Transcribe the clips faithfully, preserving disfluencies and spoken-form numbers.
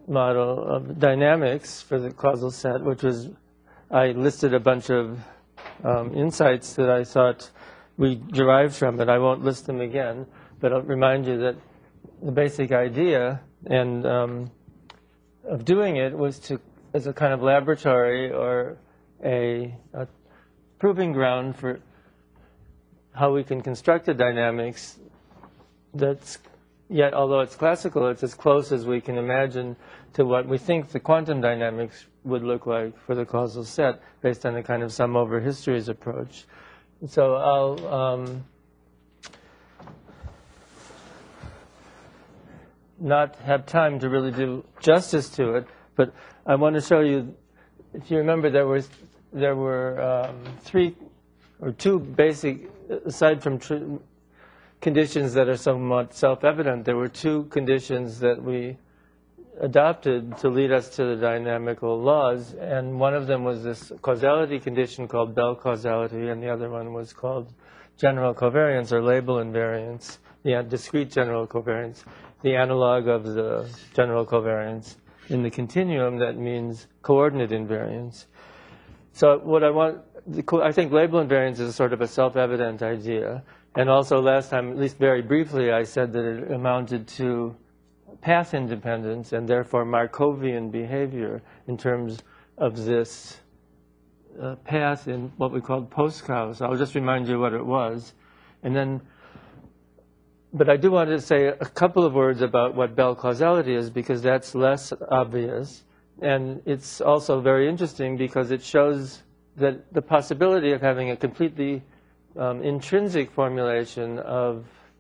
model of dynamics for the causal set, which was, I listed a bunch of um, insights that I thought we derived from it. I won't list them again, but I'll remind you that the basic idea and um, of doing it was to, as a kind of laboratory or a, a proving ground for how we can construct a dynamics that's yet, although it's classical, it's as close as we can imagine to what we think the quantum dynamics would look like for the causal set based on a kind of sum over histories approach. So I'll um, not have time to really do justice to it, but I want to show you, if you remember, there was there were um, three or two basic, aside from tr conditions that are somewhat self-evident, there were two conditions that we adopted to lead us to the dynamical laws, and one of them was this causality condition called Bell causality, and the other one was called general covariance or label invariance, the discrete general covariance, the analog of the general covariance. In the continuum, that means coordinate invariance. So what I want, I think label invariance is sort of a self-evident idea. And also last time, at least very briefly, I said that it amounted to path independence and therefore Markovian behavior in terms of this uh, path in what we called Poskau. So I'll just remind you what it was. And then, but I do want to say a couple of words about what Bell causality is, because that's less obvious. And it's also very interesting because it shows that the possibility of having a completely um, intrinsic formulation of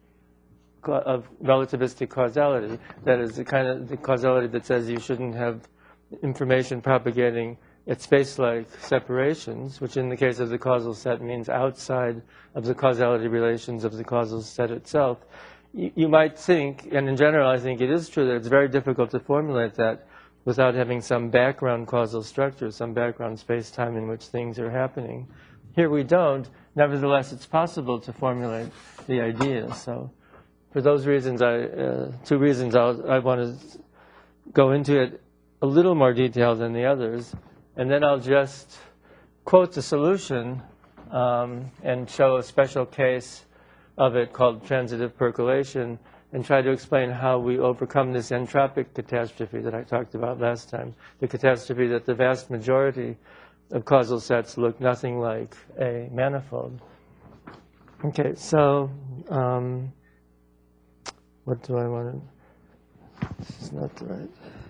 of relativistic causality, that is the kind of the causality that says you shouldn't have information propagating at space-like separations, which in the case of the causal set means outside of the causality relations of the causal set itself. You, you might think, and in general I think it is true, that it's very difficult to formulate that without having some background causal structure, some background space-time in which things are happening. Here we don't. Nevertheless, it's possible to formulate the idea. So for those reasons, I, uh, two reasons, I'll, I want to go into it a little more detail than the others. And then I'll just quote the solution um, and show a special case of it called transitive percolation, and try to explain how we overcome this entropic catastrophe that I talked about last time, the catastrophe that the vast majority of causal sets look nothing like a manifold. Okay, so um, what do I want to, this is not the right,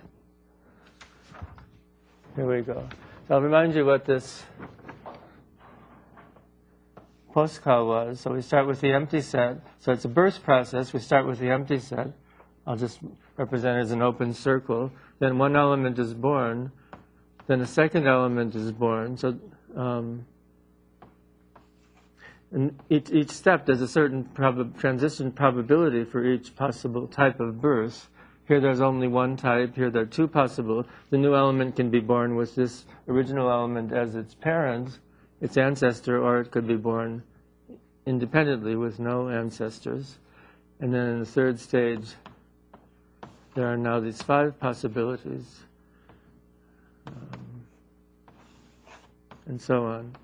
here we go. So I'll remind you what this Poskau was. So we start with the empty set. So it's a burst process. We start with the empty set. I'll just represent it as an open circle. Then one element is born. Then a second element is born. So um, and each, each step, there's a certain prob transition probability for each possible type of burst. Here there's only one type. Here there are two possible. The new element can be born with this original element as its parent, its ancestor, or it could be born independently with no ancestors. And then in the third stage, there are now these five possibilities, um, and so on.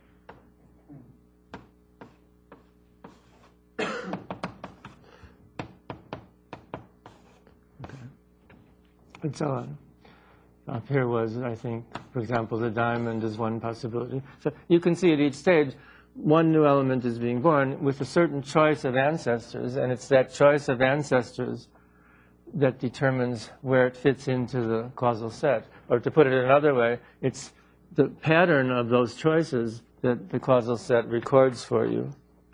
Okay. And so on. Up here was, I think, for example, the diamond is one possibility. So you can see at each stage, one new element is being born with a certain choice of ancestors, and it's that choice of ancestors that determines where it fits into the causal set. Or to put it another way, it's the pattern of those choices that the causal set records for you.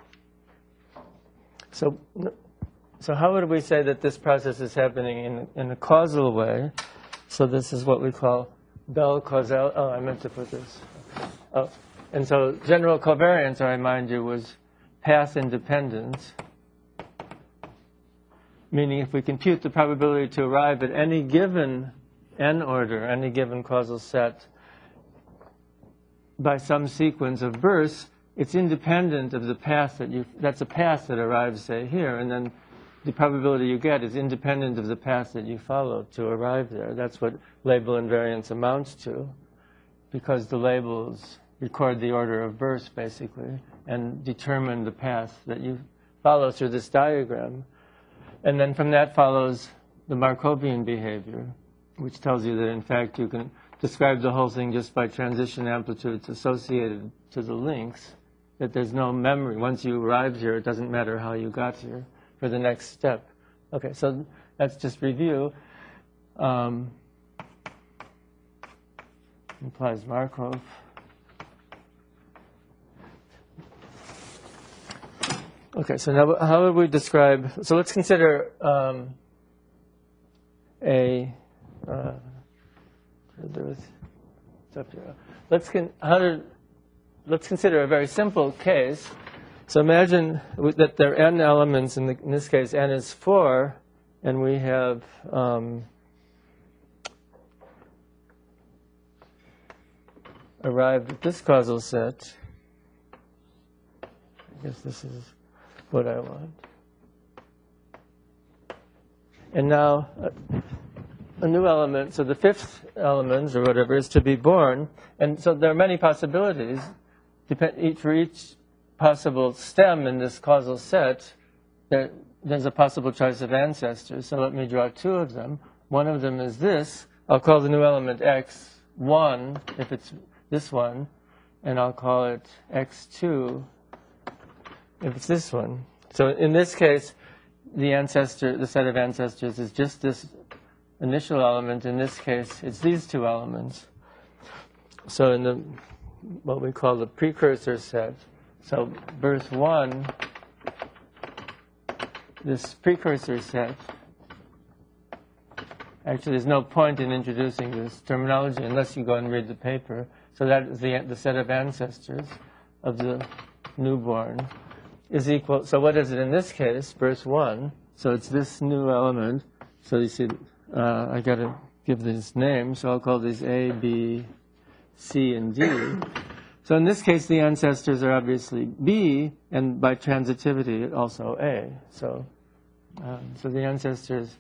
So, so how would we say that this process is happening in, in a causal way? So this is what we call Bell causality. Oh, I meant to put this. Oh, and so general covariance, I remind you, was path independence, meaning if we compute the probability to arrive at any given n order, any given causal set, by some sequence of bursts, it's independent of the path that you, that's a path that arrives, say, here, and then the probability you get is independent of the path that you follow to arrive there. That's what label invariance amounts to, because the labels record the order of birth, basically, and determine the path that you follow through this diagram. And then from that follows the Markovian behavior, which tells you that, in fact, you can describe the whole thing just by transition amplitudes associated to the links, that there's no memory. Once you arrive here, it doesn't matter how you got here for the next step. Okay, so that's just review. Um, implies Markov. Okay, so now how would we describe, so let's consider um, a, uh, let's, con how to, let's consider a very simple case. So imagine that there are n elements, in, the, in this case n is four, and we have um, arrived at this causal set. I guess this is what I want. And now a, a new element, so the fifth element or whatever is to be born. And so there are many possibilities. Depend, for each possible stem in this causal set, there, there's a possible choice of ancestors. So let me draw two of them. One of them is this. I'll call the new element x one, if it's this one, and I'll call it x two if it's this one. So in this case, the ancestor, the set of ancestors is just this initial element. In this case, it's these two elements. So in the what we call the precursor set, so birth one, this precursor set, actually there's no point in introducing this terminology unless you go and read the paper. So that is the, the set of ancestors of the newborn is equal, so what is it in this case? Birth one, so it's this new element. So you see, uh, I got to give these names, so I'll call these A, B, C, and D. So in this case, the ancestors are obviously B, and by transitivity, also A. So, um, so the ancestors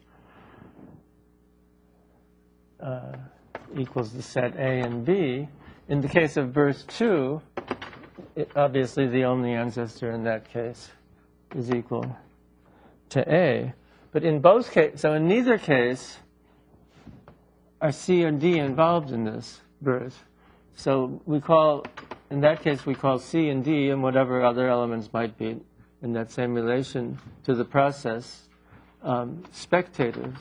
uh, equals the set A and B. In the case of birth two, it, obviously the only ancestor in that case is equal to A. But in both cases, so in neither case are C or D involved in this birth. So we call, in that case, we call C and D and whatever other elements might be in that same relation to the process um, spectators.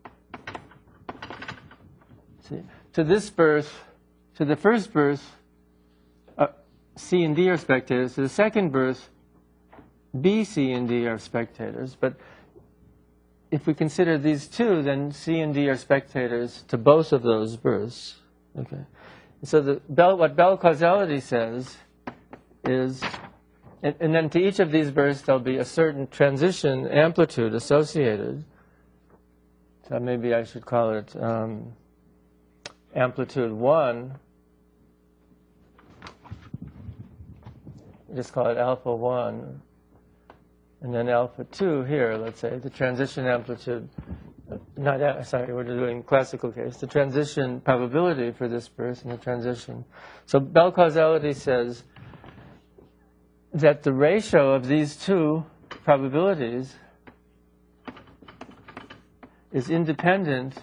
See, to this birth, to the first birth, uh, C and D are spectators. To the second birth, B, C, and D are spectators. But if we consider these two, then C and D are spectators to both of those births. Okay. So the Bell, what Bell causality says is, and, and then to each of these births there'll be a certain transition amplitude associated. So maybe I should call it um, amplitude one. Just call it alpha one. And then alpha two here, let's say, the transition amplitude, not, sorry, we're doing classical case, the transition probability for this birth and the transition. So Bell causality says that the ratio of these two probabilities is independent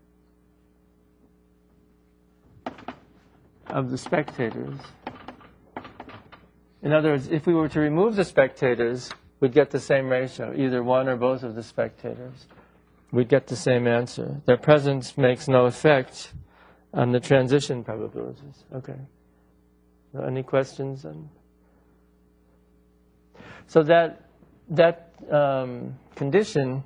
of the spectators. In other words, if we were to remove the spectators, we'd get the same ratio, either one or both of the spectators. We'd get the same answer. Their presence makes no effect on the transition probabilities. Okay. Any questions? On? So that that um, condition,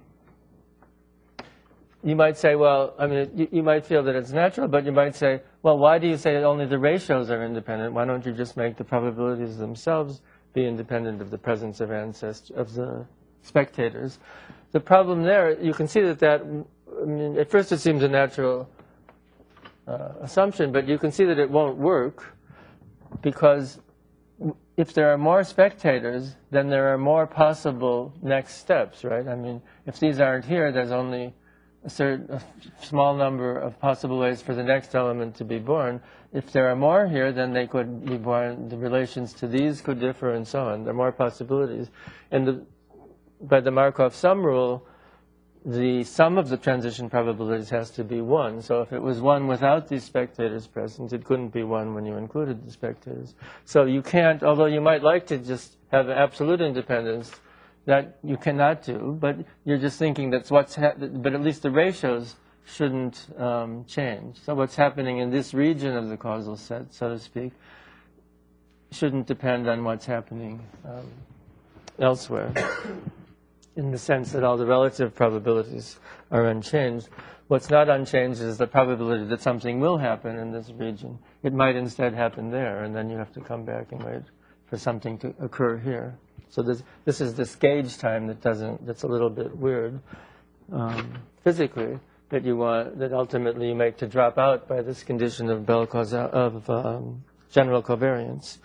you might say, well, I mean, you, you might feel that it's natural, but you might say, well, why do you say that only the ratios are independent? Why don't you just make the probabilities themselves be independent of the presence of ancestors, of the spectators? The problem there, you can see that that, I mean, at first it seems a natural uh, assumption, but you can see that it won't work because if there are more spectators, then there are more possible next steps, right? I mean, if these aren't here, there's only a certain a small number of possible ways for the next element to be born. If there are more here, then they could be born, the relations to these could differ and so on. There are more possibilities. And the, by the Markov sum rule, the sum of the transition probabilities has to be one. So if it was one without these spectators present, it couldn't be one when you included the spectators. So you can't, although you might like to just have absolute independence, that you cannot do, but you're just thinking that's what's happening, but at least the ratios shouldn't um, change. So what's happening in this region of the causal set, so to speak, shouldn't depend on what's happening um, elsewhere, in the sense that all the relative probabilities are unchanged. What's not unchanged is the probability that something will happen in this region. It might instead happen there, and then you have to come back and wait for something to occur here. So this, this is this gauge time that doesn't, that's a little bit weird um, physically, that you want, that ultimately you make to drop out by this condition of Bell causal, of um, general covariance.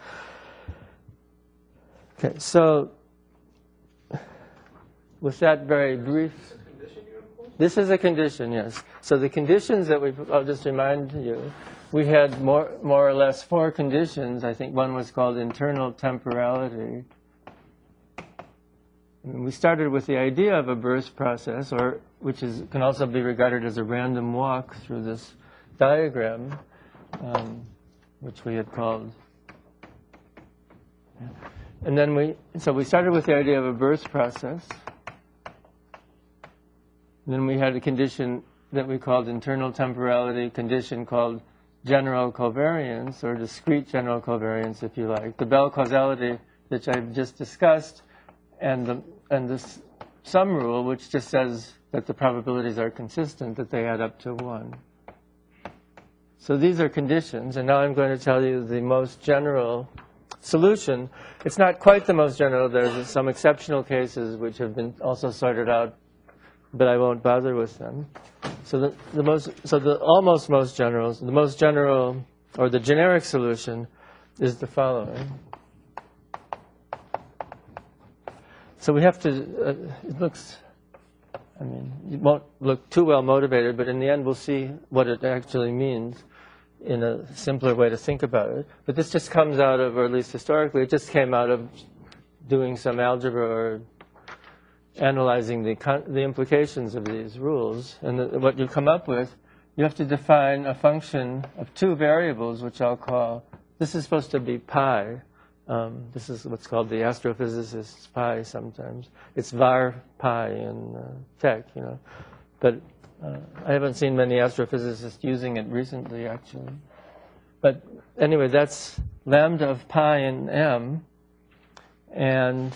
Okay, so with that very brief, this is a condition, yes. So the conditions that we, I'll just remind you, we had more, more or less four conditions. I think one was called internal temporality. And we started with the idea of a burst process, or which is, can also be regarded as a random walk through this diagram, um, which we had called. And then we, so we started with the idea of a burst process. And then we had a condition that we called internal temporality, condition called general covariance, or discrete general covariance, if you like. The Bell causality, which I've just discussed, and the, and this sum rule, which just says that the probabilities are consistent, that they add up to one. So these are conditions, and now I'm going to tell you the most general solution. It's not quite the most general. There's some exceptional cases which have been also sorted out, but I won't bother with them. So the, the most, so the almost most general, the most general, or the generic solution is the following. So we have to, uh, it looks, I mean, it won't look too well motivated, but in the end we'll see what it actually means in a simpler way to think about it. But this just comes out of, or at least historically, it just came out of doing some algebra or analyzing the, con the implications of these rules. And the, what you come up with, you have to define a function of two variables, which I'll call, this is supposed to be pi. Um, this is what's called the astrophysicist's pi sometimes. It's var pi in uh, tech, you know. But uh, I haven't seen many astrophysicists using it recently, actually. But anyway, that's lambda of pi in m. And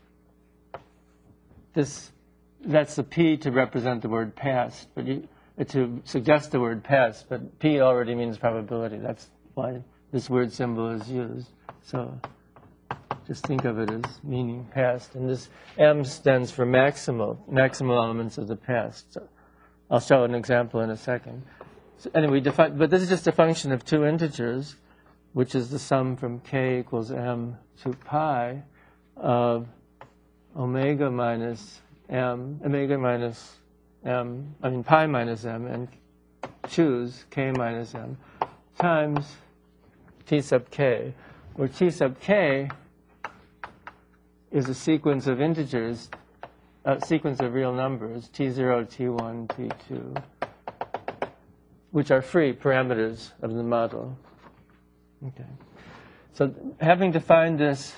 this, that's the p to represent the word past, but you, to suggest the word past. But p already means probability. That's why this word symbol is used. So just think of it as meaning past. And this m stands for maximal, maximal elements of the past. So I'll show an example in a second. So anyway, define, but this is just a function of two integers, which is the sum from k equals m to pi of omega minus m, omega minus m, I mean pi minus m, and choose k minus m, times t sub k, where t sub k is a sequence of integers, a sequence of real numbers, t zero, t one, t two, which are free parameters of the model. Okay. So having defined this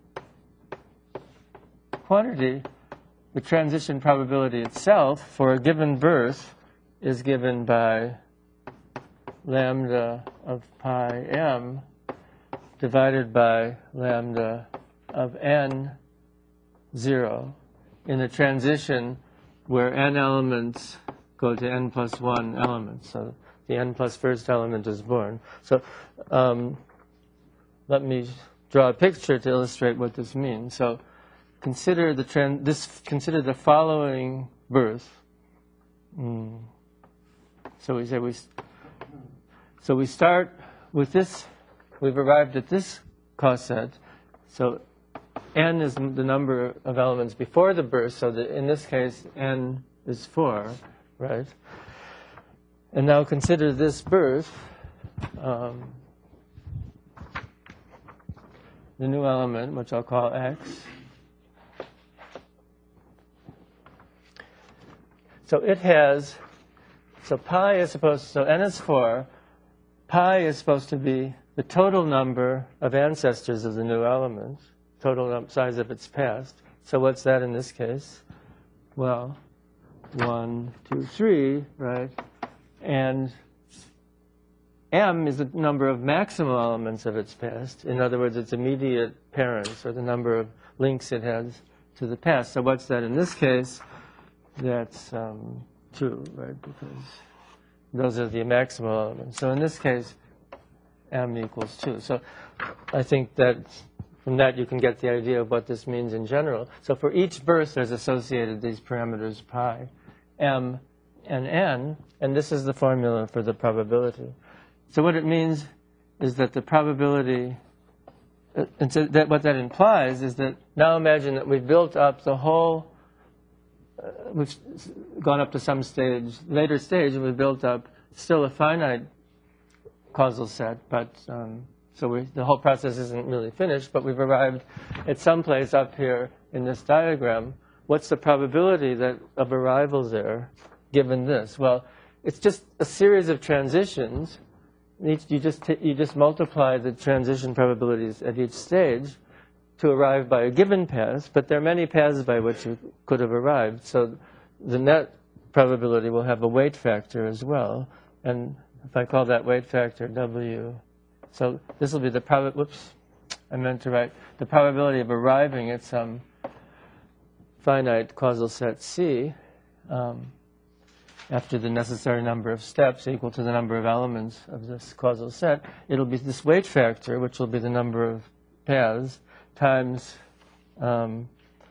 quantity, the transition probability itself for a given birth is given by lambda of pi m divided by lambda of n zero in a transition where n elements go to n plus one elements. So the n plus first element is born. So um, let me draw a picture to illustrate what this means. So consider the trend. This consider the following birth. Mm. So we say we. So we start with this. We've arrived at this coset. So n is the number of elements before the burst, so that in this case n is four, right? And now consider this burst, um, the new element, which I'll call x. So it has, so pi is supposed, so n is four, pi is supposed to be the total number of ancestors of the new element, total size of its past. So what's that in this case? Well, one, two, three, right? And m is the number of maximal elements of its past. In other words, its immediate parents, or the number of links it has to the past. So what's that in this case? That's um, two, right? Because those are the maximal elements. So in this case, m equals two. So I think that from that you can get the idea of what this means in general. So for each burst, there's associated these parameters pi, m, and n, and this is the formula for the probability. So what it means is that the probability, uh, and so that what that implies is that now imagine that we've built up the whole, uh, we've gone up to some stage, later stage, and we've built up still a finite causal set, but um, so we, the whole process isn't really finished, but we've arrived at some place up here in this diagram. What's the probability that of arrival there, given this? Well, it's just a series of transitions. Each, you just t you just multiply the transition probabilities at each stage to arrive by a given path, but there are many paths by which you could have arrived. So the net probability will have a weight factor as well, and if I call that weight factor W, so this will be the prob. Whoops, I meant to write the probability of arriving at some finite causal set C um, after the necessary number of steps equal to the number of elements of this causal set. It'll be this weight factor, which will be the number of paths, times um,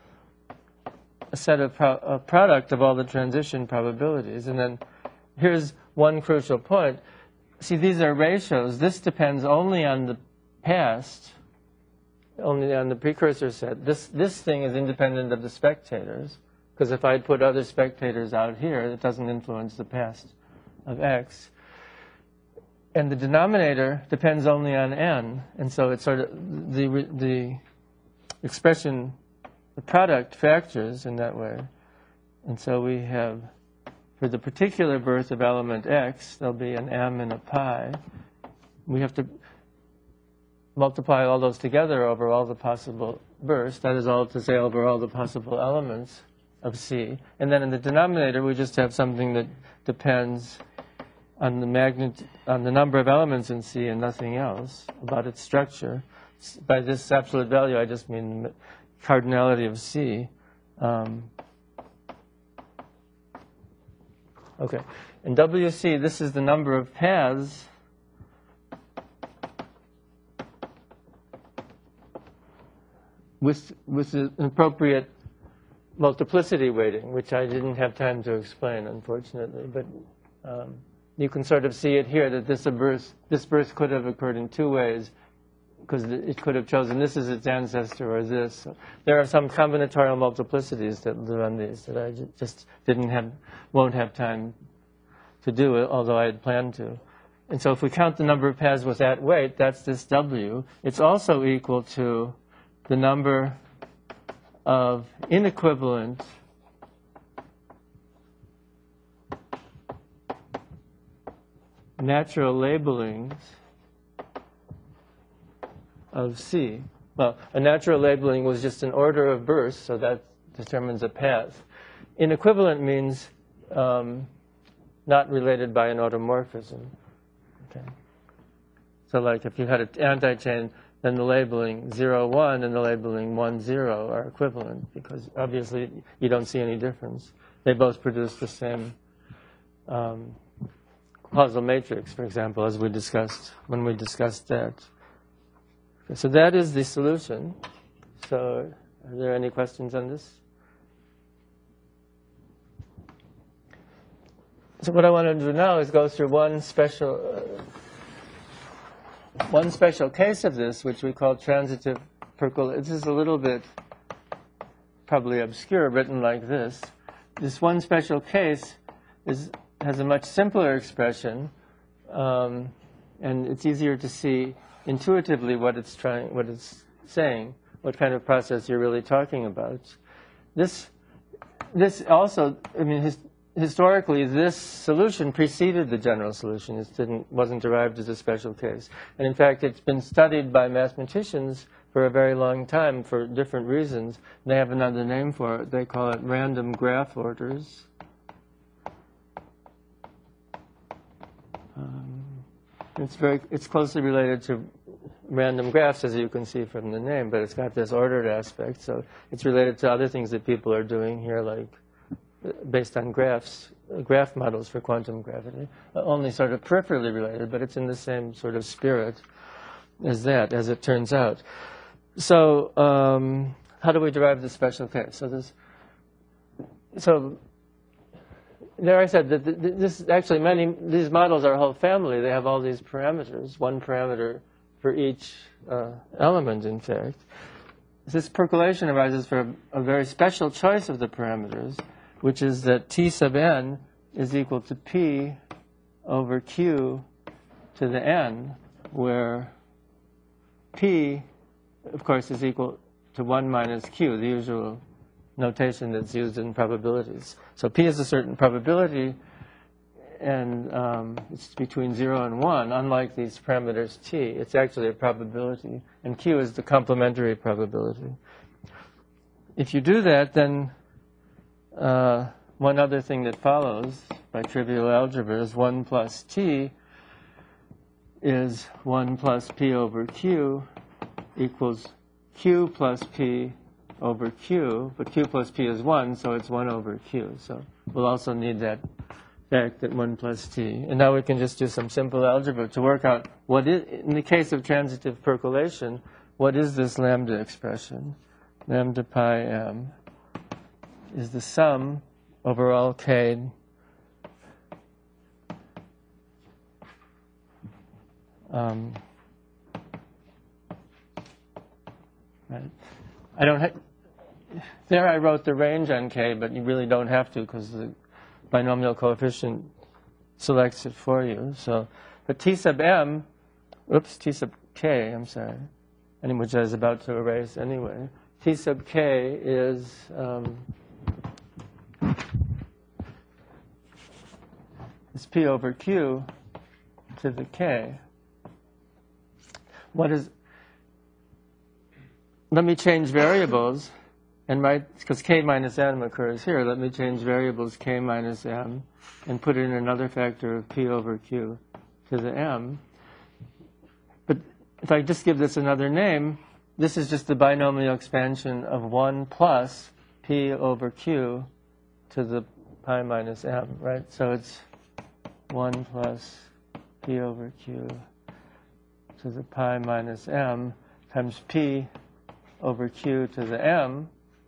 a set of pro a product of all the transition probabilities. And then here's one crucial point. See, these are ratios. This depends only on the past, only on the precursor set. This, this thing is independent of the spectators, because if I'd put other spectators out here, it doesn't influence the past of x. And the denominator depends only on n, and so it's sort of the, the expression, the product factors in that way. And so we have, for the particular birth of element x, there'll be an m and a pi. We have to multiply all those together over all the possible bursts. That is all to say over all the possible elements of C. And then in the denominator, we just have something that depends on the magnitude, on the number of elements in C and nothing else about its structure. By this absolute value, I just mean the cardinality of C. Um, Okay, in W C, this is the number of paths with, with an appropriate multiplicity weighting, which I didn't have time to explain, unfortunately. But um, you can sort of see it here that this birth, this birth could have occurred in two ways, because it could have chosen this as its ancestor or this. So there are some combinatorial multiplicities that live on these that I just didn't have, won't have time to do, although I had planned to. And so if we count the number of paths with that weight, that's this W. It's also equal to the number of inequivalent natural labelings of C. Well, a natural labeling was just an order of bursts, so that determines a path. Inequivalent means um, not related by an automorphism. Okay. So like if you had an anti-chain, then the labeling zero, one and the labeling one, zero are equivalent, because obviously you don't see any difference. They both produce the same um, causal matrix, for example, as we discussed when we discussed that. Okay, so that is the solution. So are there any questions on this? So what I want to do now is go through one special, uh, one special case of this, which we call transitive percol. This is a little bit probably obscure, written like this. This one special case is has a much simpler expression, um, and it's easier to see intuitively what it's trying, what it's saying, what kind of process you're really talking about. This, this also, I mean, his, historically, this solution preceded the general solution. It didn't, wasn't derived as a special case. And in fact, it's been studied by mathematicians for a very long time for different reasons. They have another name for it. They call it random graph orders. Um, it's very, it's closely related to random graphs, as you can see from the name, but it's got this ordered aspect. So it's related to other things that people are doing here, like based on graphs, uh, graph models for quantum gravity. Uh, only sort of peripherally related, but it's in the same sort of spirit as that, as it turns out. So um, how do we derive the special case? So this, so there I said that th this actually many these models are a whole family. They have all these parameters, one parameter for each uh, element. In fact, this percolation arises from a, a very special choice of the parameters, which is that T sub n is equal to P over Q to the n, where P, of course, is equal to one minus Q, the usual notation that's used in probabilities. So P is a certain probability, and um, it's between zero and one, unlike these parameters T. It's actually a probability, and Q is the complementary probability. If you do that, then uh, one other thing that follows by trivial algebra is one plus T is one plus P over Q equals Q plus P over Q, but Q plus P is one, so it's one over Q. So we'll also need that fact that one plus T. And now we can just do some simple algebra to work out what is, in the case of transitive percolation, what is this lambda expression? Lambda pi m is the sum over all k um, right. I don't have, there I wrote the range on k, but you really don't have to because the binomial coefficient selects it for you. So, but T sub m, oops, T sub k, I'm sorry, and which I was about to erase anyway. T sub k is um, is P over Q to the k. What is, let me change variables and write, because k minus m occurs here, let me change variables k minus m and put in another factor of P over Q to the m. But if I just give this another name, this is just the binomial expansion of one plus P over Q to the pi minus m, right? So it's one plus P over Q to the pi minus m times P over Q to the m.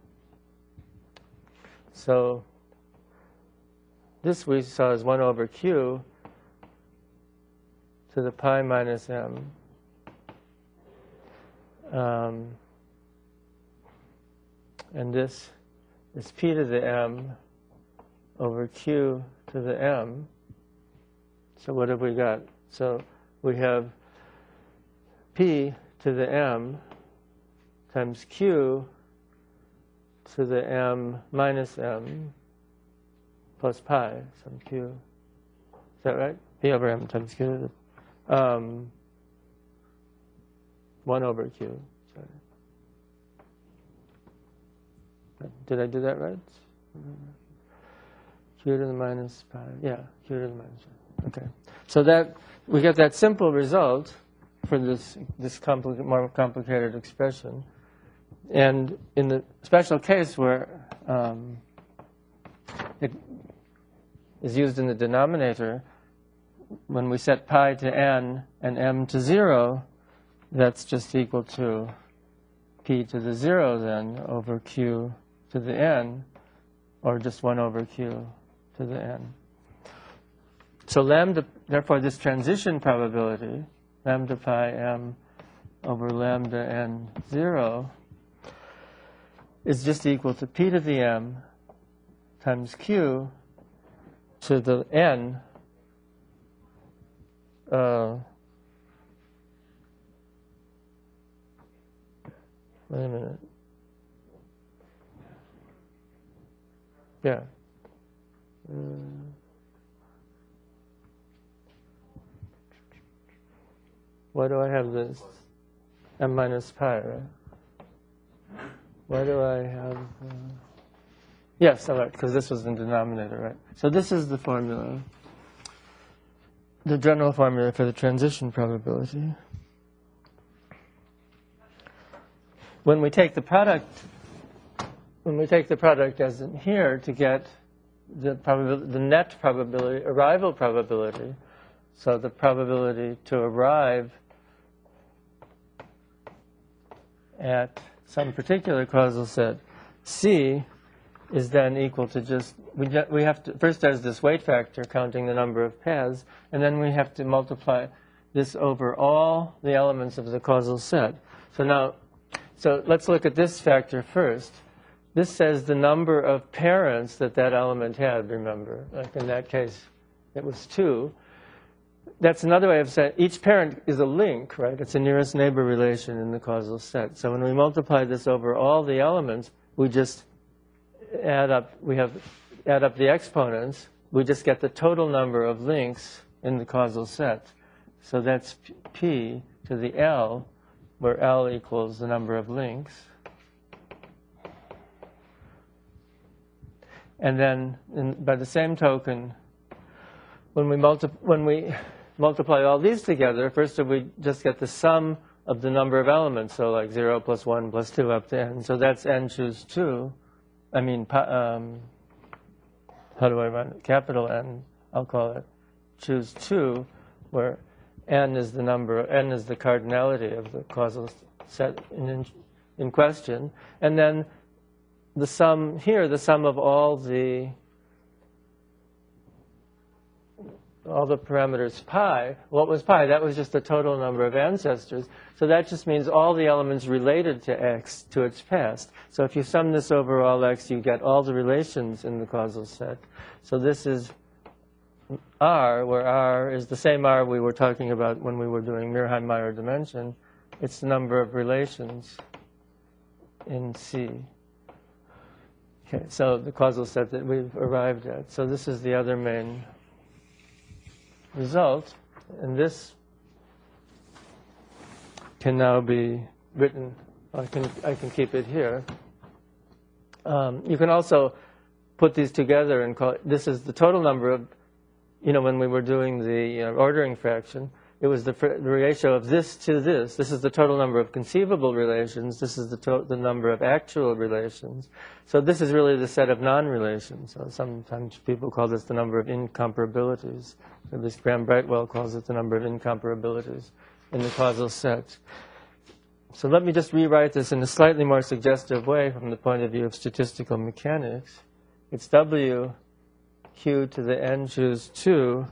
So this we saw as one over Q to the pi minus m. Um, and this is P to the m over Q to the m. So what have we got? So we have P to the m times Q to the m minus m plus pi, some Q. Is that right? P over m times Q to the, um, one over Q. Sorry. Did I do that right? Q to the minus pi. Yeah, Q to the minus pi. Okay. So that we get that simple result for this this compli more complicated expression. And in the special case where um, it is used in the denominator, when we set pi to n and m to zero, that's just equal to p to the zero then over q to the n, or just one over q to the n. So lambda, therefore this transition probability, lambda pi m over lambda n zero is just equal to p to the m times q to the n uh, wait a minute. Yeah. Uh, why do I have this? M minus pi, right? Why do I have... Uh, yes, all right, because this was the denominator, right? So this is the formula, the general formula for the transition probability. When we take the product, when we take the product as in here to get the probability, the net probability, arrival probability, so the probability to arrive at some particular causal set C is then equal to just, we, we have to, first there's this weight factor counting the number of paths, and then we have to multiply this over all the elements of the causal set. So now, so let's look at this factor first. This says the number of parents that that element had, remember. Like in that case, it was two. That's another way of saying each parent is a link, right? It's a nearest neighbor relation in the causal set. So when we multiply this over all the elements, we just add up, we have add up the exponents. We just get the total number of links in the causal set. So that's P to the L, where L equals the number of links. And then, in, by the same token, when we, multi when we multiply all these together, first we just get the sum of the number of elements, so like zero plus one plus two up to n. So that's n choose two. I mean, um, how do I run it? Capital N, I'll call it, choose two, where n is the number, n is the cardinality of the causal set in, in question. And then the sum here, the sum of all the all the parameters pi. What was pi? That was just the total number of ancestors. So that just means all the elements related to x to its past. So if you sum this over all x, you get all the relations in the causal set. So this is R, where R is the same R we were talking about when we were doing Myrheim-Meyer dimension. It's the number of relations in C. Okay, so the causal set that we've arrived at. So this is the other main result, and this can now be written. I can I can keep it here. Um, you can also put these together and call it, this is the total number of, you know, when we were doing the uh, ordering fraction, it was the, the ratio of this to this. This is the total number of conceivable relations. This is the, to the number of actual relations. So this is really the set of non-relations. So sometimes people call this the number of incomparabilities. At least Graham Brightwell calls it the number of incomparabilities in the causal set. So let me just rewrite this in a slightly more suggestive way from the point of view of statistical mechanics. It's W Q to the n choose two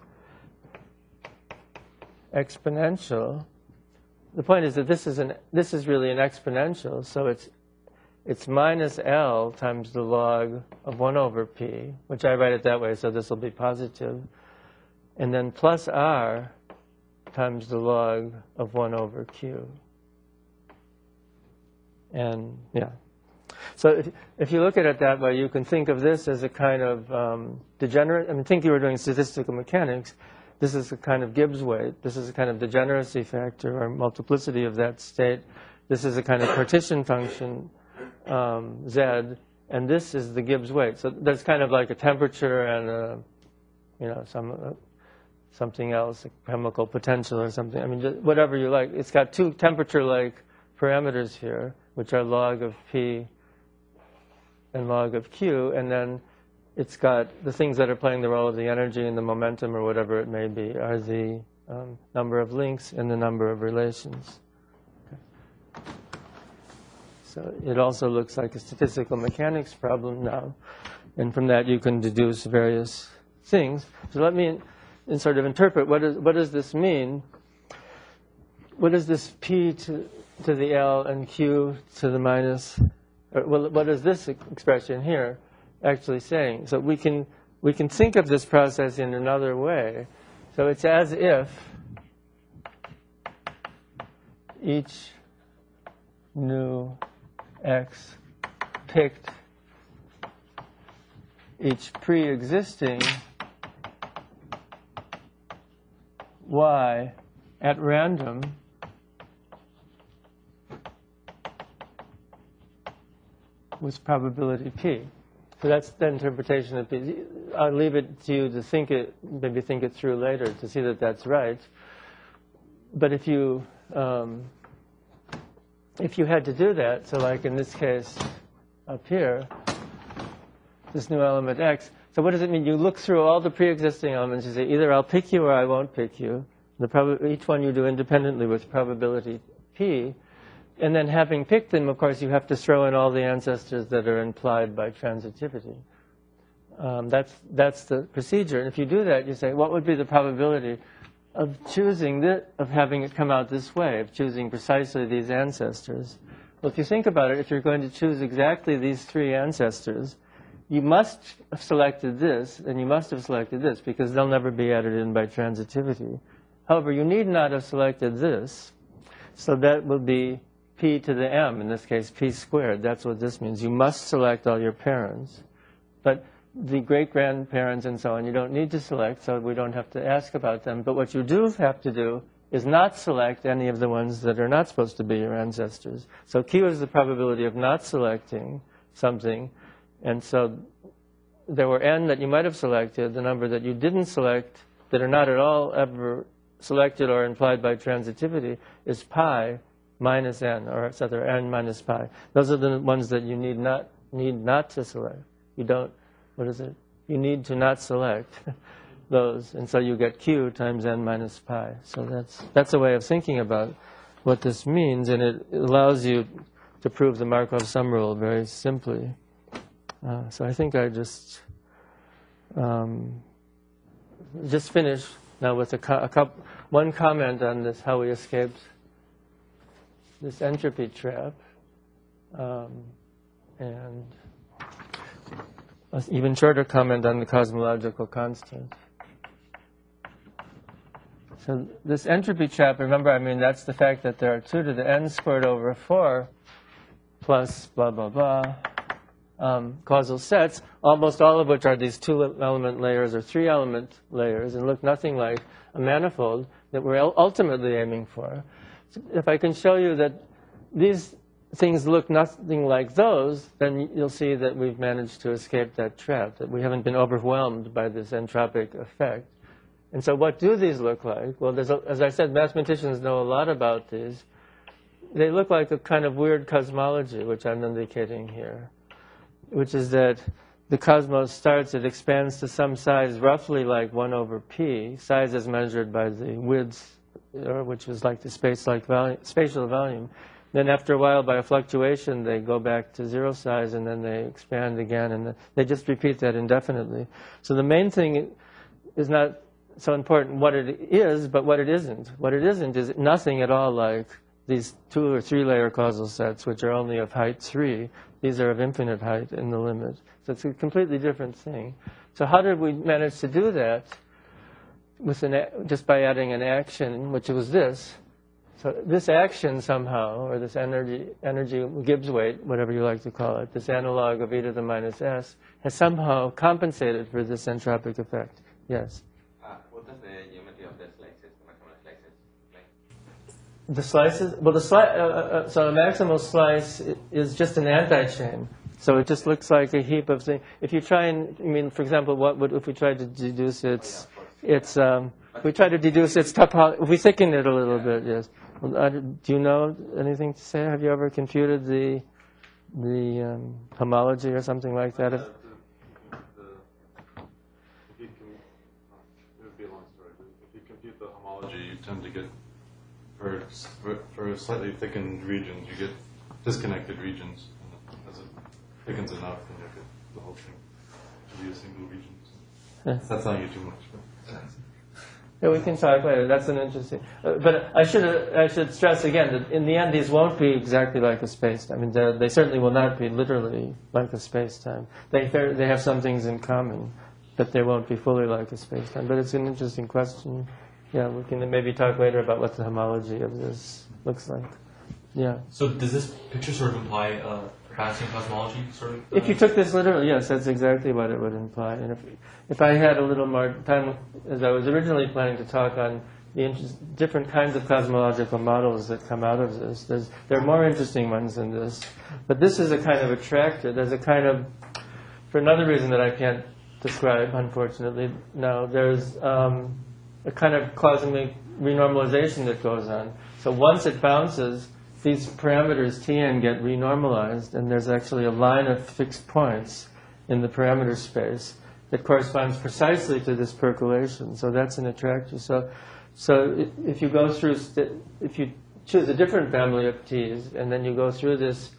exponential. The point is that this is an this is really an exponential, so it's it's minus L times the log of one over p, which I write it that way, so this will be positive, and then plus R times the log of one over q. And yeah, so if, if you look at it that way, you can think of this as a kind of um, degenerate. I mean, think you were doing statistical mechanics. This is a kind of Gibbs weight. This is a kind of degeneracy factor or multiplicity of that state. This is a kind of partition function, um, Z, and this is the Gibbs weight. So that's kind of like a temperature and a, you know, some uh, something else, a chemical potential or something. I mean, just whatever you like. It's got two temperature-like parameters here, which are log of P and log of Q, and then it's got the things that are playing the role of the energy and the momentum or whatever it may be are the um, number of links and the number of relations. Okay. So it also looks like a statistical mechanics problem now, and from that you can deduce various things. So let me in, in sort of interpret what, is, what does this mean? what is this P to, to the L and Q to the minus? Or, well, what is this expression here actually saying? So we can, we can think of this process in another way. So it's as if each new x picked each pre-existing y at random with probability p. So that's the interpretation of p. I'll leave it to you to think it, maybe think it through later to see that that's right. But if you um, if you had to do that, so like in this case up here, this new element x. So what does it mean? You look through all the pre-existing elements. You say either I'll pick you or I won't pick you. The prob- each one you do independently with probability p. And then having picked them, of course, you have to throw in all the ancestors that are implied by transitivity. Um, that's, that's the procedure. And if you do that, you say, what would be the probability of choosing this, of having it come out this way, of choosing precisely these ancestors? Well, if you think about it, if you're going to choose exactly these three ancestors, you must have selected this, and you must have selected this, because they'll never be added in by transitivity. However, you need not have selected this, so that will be p to the m, in this case p squared. That's what this means. You must select all your parents. But the great-grandparents and so on, you don't need to select, so we don't have to ask about them. But what you do have to do is not select any of the ones that are not supposed to be your ancestors. So q is the probability of not selecting something. And so there were n that you might have selected, the number that you didn't select, that are not at all ever selected or implied by transitivity, is pi minus n, or it's other n minus pi. Those are the ones that you need not need not to select. You don't, what is it? You need to not select those, and so you get q times n minus pi. So that's that's a way of thinking about what this means, and it allows you to prove the Markov sum rule very simply. Uh, so I think I just um, just finish now with a, co a co one comment on this, how we escaped this entropy trap, um, and an even shorter comment on the cosmological constant. So this entropy trap, remember, I mean, that's the fact that there are two to the n squared over four plus blah, blah, blah, um, causal sets, almost all of which are these two-element layers or three-element layers and look nothing like a manifold that we're ultimately aiming for. So if I can show you that these things look nothing like those, then you'll see that we've managed to escape that trap, that we haven't been overwhelmed by this entropic effect. And so what do these look like? Well, there's a, as I said, mathematicians know a lot about these. They look like a kind of weird cosmology, which I'm indicating here, which is that the cosmos starts, it expands to some size roughly like one over p, size as measured by the width, or which is like the space-like volume, spatial volume. Then after a while, by a fluctuation, they go back to zero size, and then they expand again, and they just repeat that indefinitely. So the main thing is not so important what it is, but what it isn't. What it isn't is nothing at all like these two or three layer causal sets, which are only of height three. These are of infinite height in the limit. So it's a completely different thing. So how did we manage to do that? With an, just by adding an action, which was this. So this action somehow, or this energy, energy Gibbs weight, whatever you like to call it, this analog of e to the minus s, has somehow compensated for this entropic effect. Yes? Uh, what does the geometry of the slices, the maximal slices, like? The slices? Well, the sli uh, uh, so a maximal slice is just an anti-chain. So it just looks like a heap of things. If you try and, I mean, for example, what would, if we tried to deduce its, oh, yeah, its, um, if we try to deduce its topology, if we thicken it a little yeah. bit, yes. Well, uh, do you know anything to say? Have you ever computed the the um, homology or something like that? Uh, the, the, if you can, it would be a long story, but if you compute the homology, you tend to get, for, for, for slightly thickened regions, you get disconnected regions. And as it thickens enough, then you get the whole thing to be a single region. So that's not you too much. But. Yeah, we can talk later. That's an interesting. Uh, but I should I should stress again that in the end these won't be exactly like a space-time. I mean, they certainly will not be literally like a space-time. They they have some things in common, but they won't be fully like a space-time. But it's an interesting question. Yeah, we can maybe talk later about what the homology of this looks like. Yeah. So does this picture sort of imply uh, Batesian cosmology, sort of? Uh, If you took this literally, yes, that's exactly what it would imply. And if if I had a little more time, as I was originally planning to talk on the interest, different kinds of cosmological models that come out of this, there's, there are more interesting ones than this. But this is a kind of attractor. There's a kind of, for another reason that I can't describe, unfortunately, now, there's um, a kind of cosmic renormalization that goes on. So once it bounces, these parameters Tn get renormalized, and there's actually a line of fixed points in the parameter space that corresponds precisely to this percolation. So that's an attractor. So, so if you go through, st- if you choose a different family of T's, and then you go through this,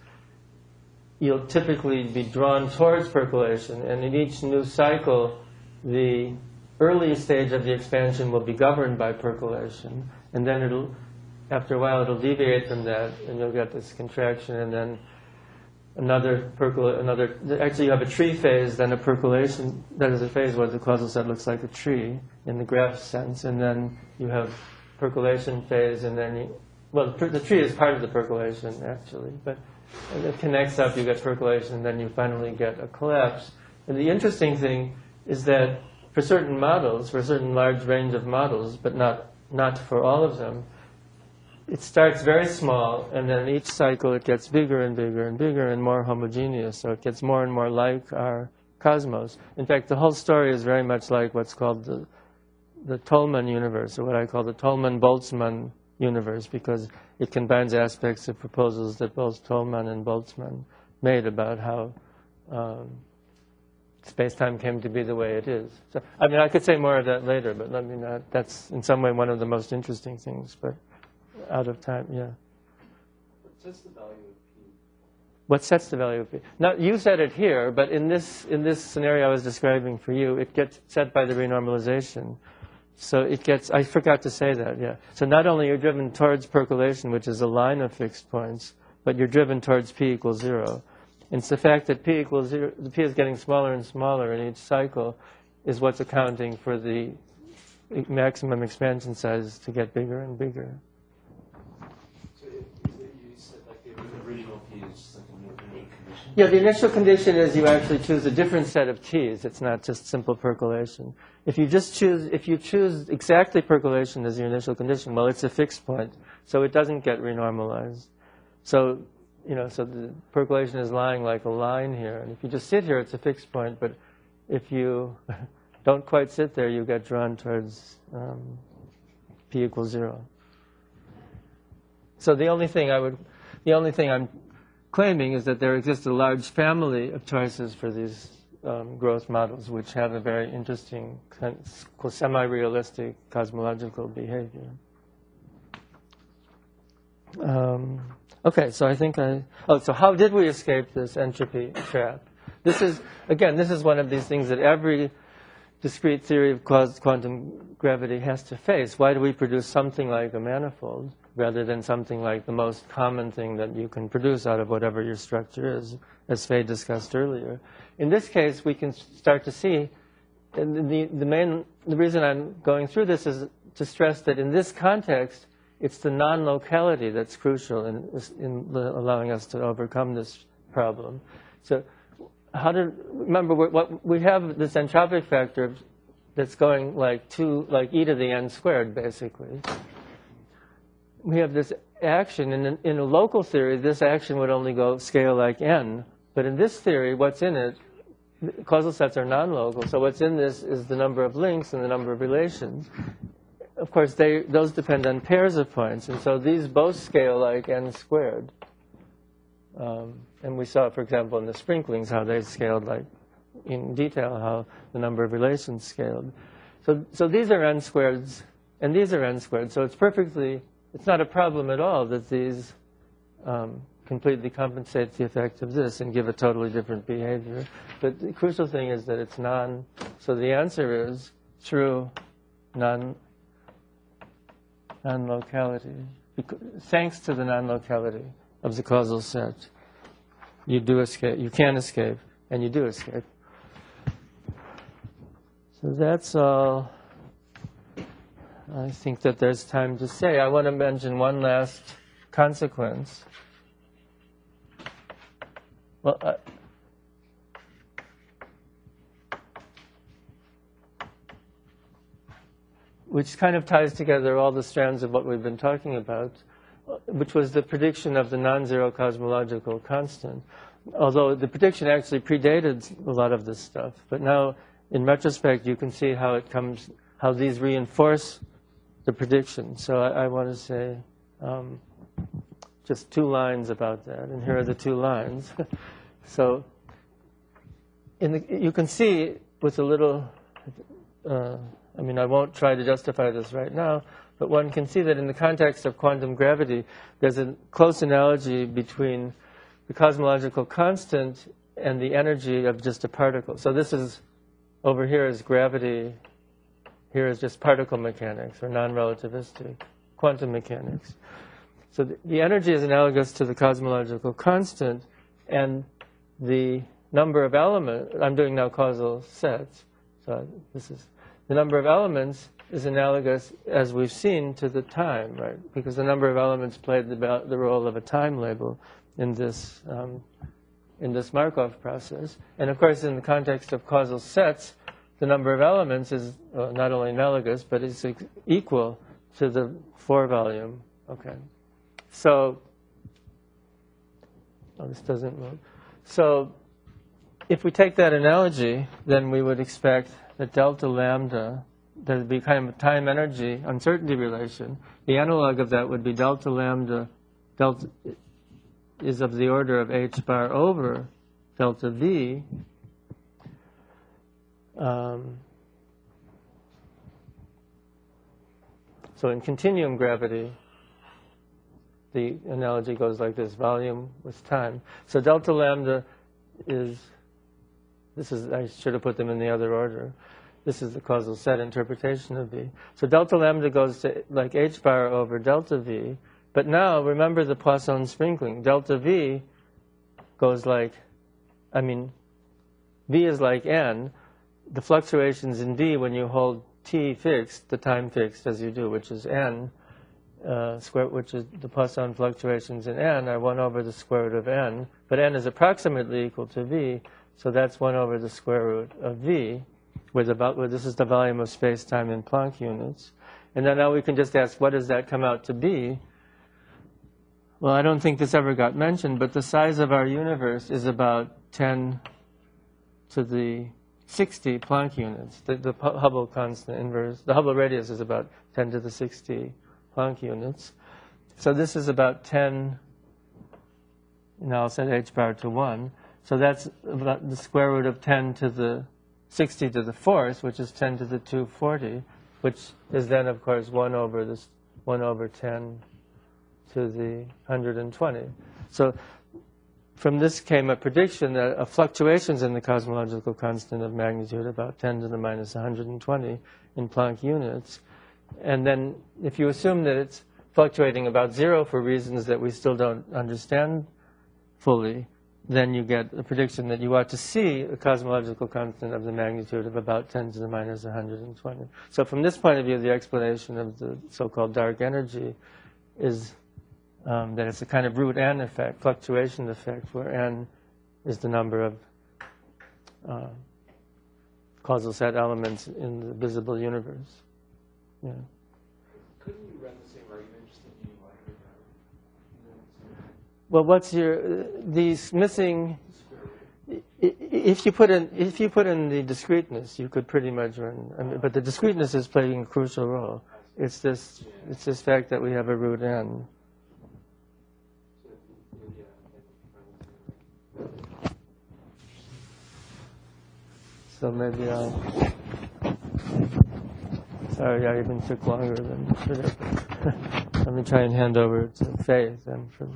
you'll typically be drawn towards percolation, and in each new cycle, the early stage of the expansion will be governed by percolation, and then it'll, after a while, it'll deviate from that, and you'll get this contraction, and then another percol, another. Actually, you have a tree phase, then a percolation. That is a phase where the causal set looks like a tree in the graph sense, and then you have percolation phase, and then you, well, the, per, the tree is part of the percolation actually, but it connects up. You get percolation, and then you finally get a collapse. And the interesting thing is that for certain models, for a certain large range of models, but not not for all of them, it starts very small, and then each cycle it gets bigger and bigger and bigger and more homogeneous, so it gets more and more like our cosmos. In fact, the whole story is very much like what's called the, the Tolman universe, or what I call the Tolman-Boltzmann universe, because it combines aspects of proposals that both Tolman and Boltzmann made about how um, space-time came to be the way it is. So, I mean, I could say more of that later, but let me not. That's in some way one of the most interesting things, but out of time, yeah. What sets the value of P? What sets the value of P? Now, you said it here, but in this in this scenario I was describing for you, it gets set by the renormalization. So it gets, I forgot to say that, yeah. So not only you're driven towards percolation, which is a line of fixed points, but you're driven towards P equals zero. And it's the fact that P equals zero, the P is getting smaller and smaller in each cycle, is what's accounting for the maximum expansion size to get bigger and bigger. Yeah, the initial condition is you actually choose a different set of T's. It's not just simple percolation. If you just choose, if you choose exactly percolation as your initial condition, well, it's a fixed point, so it doesn't get renormalized. So, you know, so the percolation is lying like a line here, and if you just sit here, it's a fixed point. But if you don't quite sit there, you get drawn towards um, P equals zero. So the only thing I would, the only thing I'm claiming is that there exists a large family of choices for these um, growth models, which have a very interesting, semi-realistic cosmological behavior. Um, okay, so I think I... Oh, so how did we escape this entropy trap? This is, again, this is one of these things that every discrete theory of quantum gravity has to face. Why do we produce something like a manifold rather than something like the most common thing that you can produce out of whatever your structure is, as Faye discussed earlier? In this case, we can start to see, and the, the main, the reason I'm going through this is to stress that in this context, it's the non-locality that's crucial in, in allowing us to overcome this problem. So how to, remember, what we have this entropic factor that's going like two, like e to the n squared, basically. We have this action, and in, in a local theory, this action would only go scale like n. But in this theory, what's in it, causal sets are non-local, so what's in this is the number of links and the number of relations. Of course, they, those depend on pairs of points, and so these both scale like n squared. Um, and we saw, for example, in the sprinklings, how they scaled like in detail, how the number of relations scaled. So, so these are n squareds, and these are n squared, so it's perfectly... It's not a problem at all that these um, completely compensate the effect of this and give a totally different behavior. But the crucial thing is that it's non. So the answer is true, non. non-locality. Bec- Thanks to the non-locality of the causal set, you do escape. You can escape, and you do escape. So that's all I think that there's time to say. I want to mention one last consequence. Well, uh, which kind of ties together all the strands of what we've been talking about, which was the prediction of the non-zero cosmological constant. Although the prediction actually predated a lot of this stuff, but now in retrospect you can see how it comes, how these reinforce the prediction. So I, I want to say um, just two lines about that, and here are the two lines. So in the, you can see with a little, uh, I mean, I won't try to justify this right now, but one can see that in the context of quantum gravity, there's a close analogy between the cosmological constant and the energy of just a particle. So this is, over here is gravity, here is just particle mechanics, or non-relativistic quantum mechanics. So the, the energy is analogous to the cosmological constant, and the number of elements, I'm doing now causal sets, so this is, the number of elements is analogous, as we've seen, to the time, right? Because the number of elements played the, the role of a time label in this, um, in this Markov process. And of course, in the context of causal sets, the number of elements is uh, not only analogous, but it's ex- equal to the four volume. Okay. So, oh, this doesn't move. So, if we take that analogy, then we would expect that delta lambda, there would be kind of a time-energy uncertainty relation. The analog of that would be delta lambda, delta is of the order of h bar over delta v. Um, so in continuum gravity, the analogy goes like this: volume with time. So delta lambda is, this is, I should have put them in the other order. This is the causal set interpretation of V. So delta lambda goes to like h bar over delta V. But now, remember the Poisson sprinkling. Delta V goes like, I mean, V is like n. The fluctuations in D, when you hold t fixed, the time fixed as you do, which is n, uh, square, which is the Poisson fluctuations in n, are one over the square root of n. But n is approximately equal to V, so that's one over the square root of V. Where, the, where this is the volume of space-time in Planck units. And then now we can just ask, what does that come out to be? Well, I don't think this ever got mentioned, but the size of our universe is about ten to the sixty Planck units. The, the Hubble constant inverse, the Hubble radius is about ten to the sixty Planck units. So this is about ten, now I'll set h bar to one. So that's about the square root of ten to the sixty to the fourth, which is ten to the two hundred forty, which is then, of course, one over this, one over ten to the one hundred twenty. So from this came a prediction that of fluctuations in the cosmological constant of magnitude, about ten to the minus one hundred twenty in Planck units. And then if you assume that it's fluctuating about zero for reasons that we still don't understand fully, then you get a prediction that you ought to see a cosmological constant of the magnitude of about ten to the minus one hundred twenty. So from this point of view, the explanation of the so-called dark energy is um, that it's a kind of root n effect, fluctuation effect, where n is the number of uh, causal set elements in the visible universe. Yeah. Couldn't you run the same argument just thinking wider about? Well, what's your, uh, these missing, i- i- if you put in, if you put in the discreteness, you could pretty much run, I mean, but the discreteness is playing a crucial role. It's this, it's this fact that we have a root n. So maybe I'll, sorry, I even took longer than should have. Let me try and hand over to Faith and for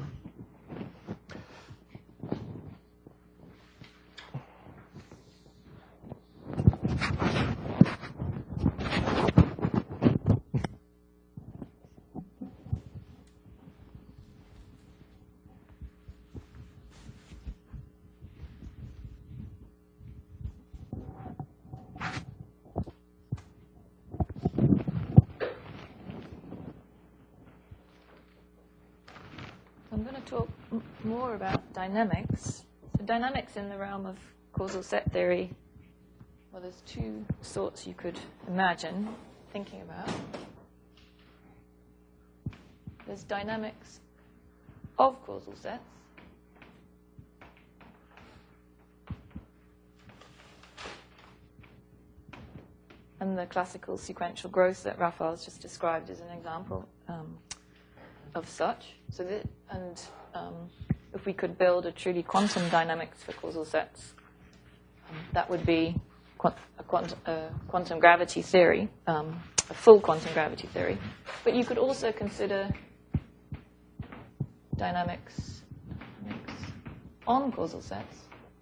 going to talk m- more about dynamics. So dynamics in the realm of causal set theory, well, there's two sorts you could imagine thinking about. There's dynamics of causal sets. And the classical sequential growth that Raphael's just described is an example um, of such. So, that, and um, if we could build a truly quantum dynamics for causal sets, um, that would be quant- a, quant- a quantum gravity theory, um, a full quantum gravity theory. But you could also consider dynamics, dynamics on causal sets.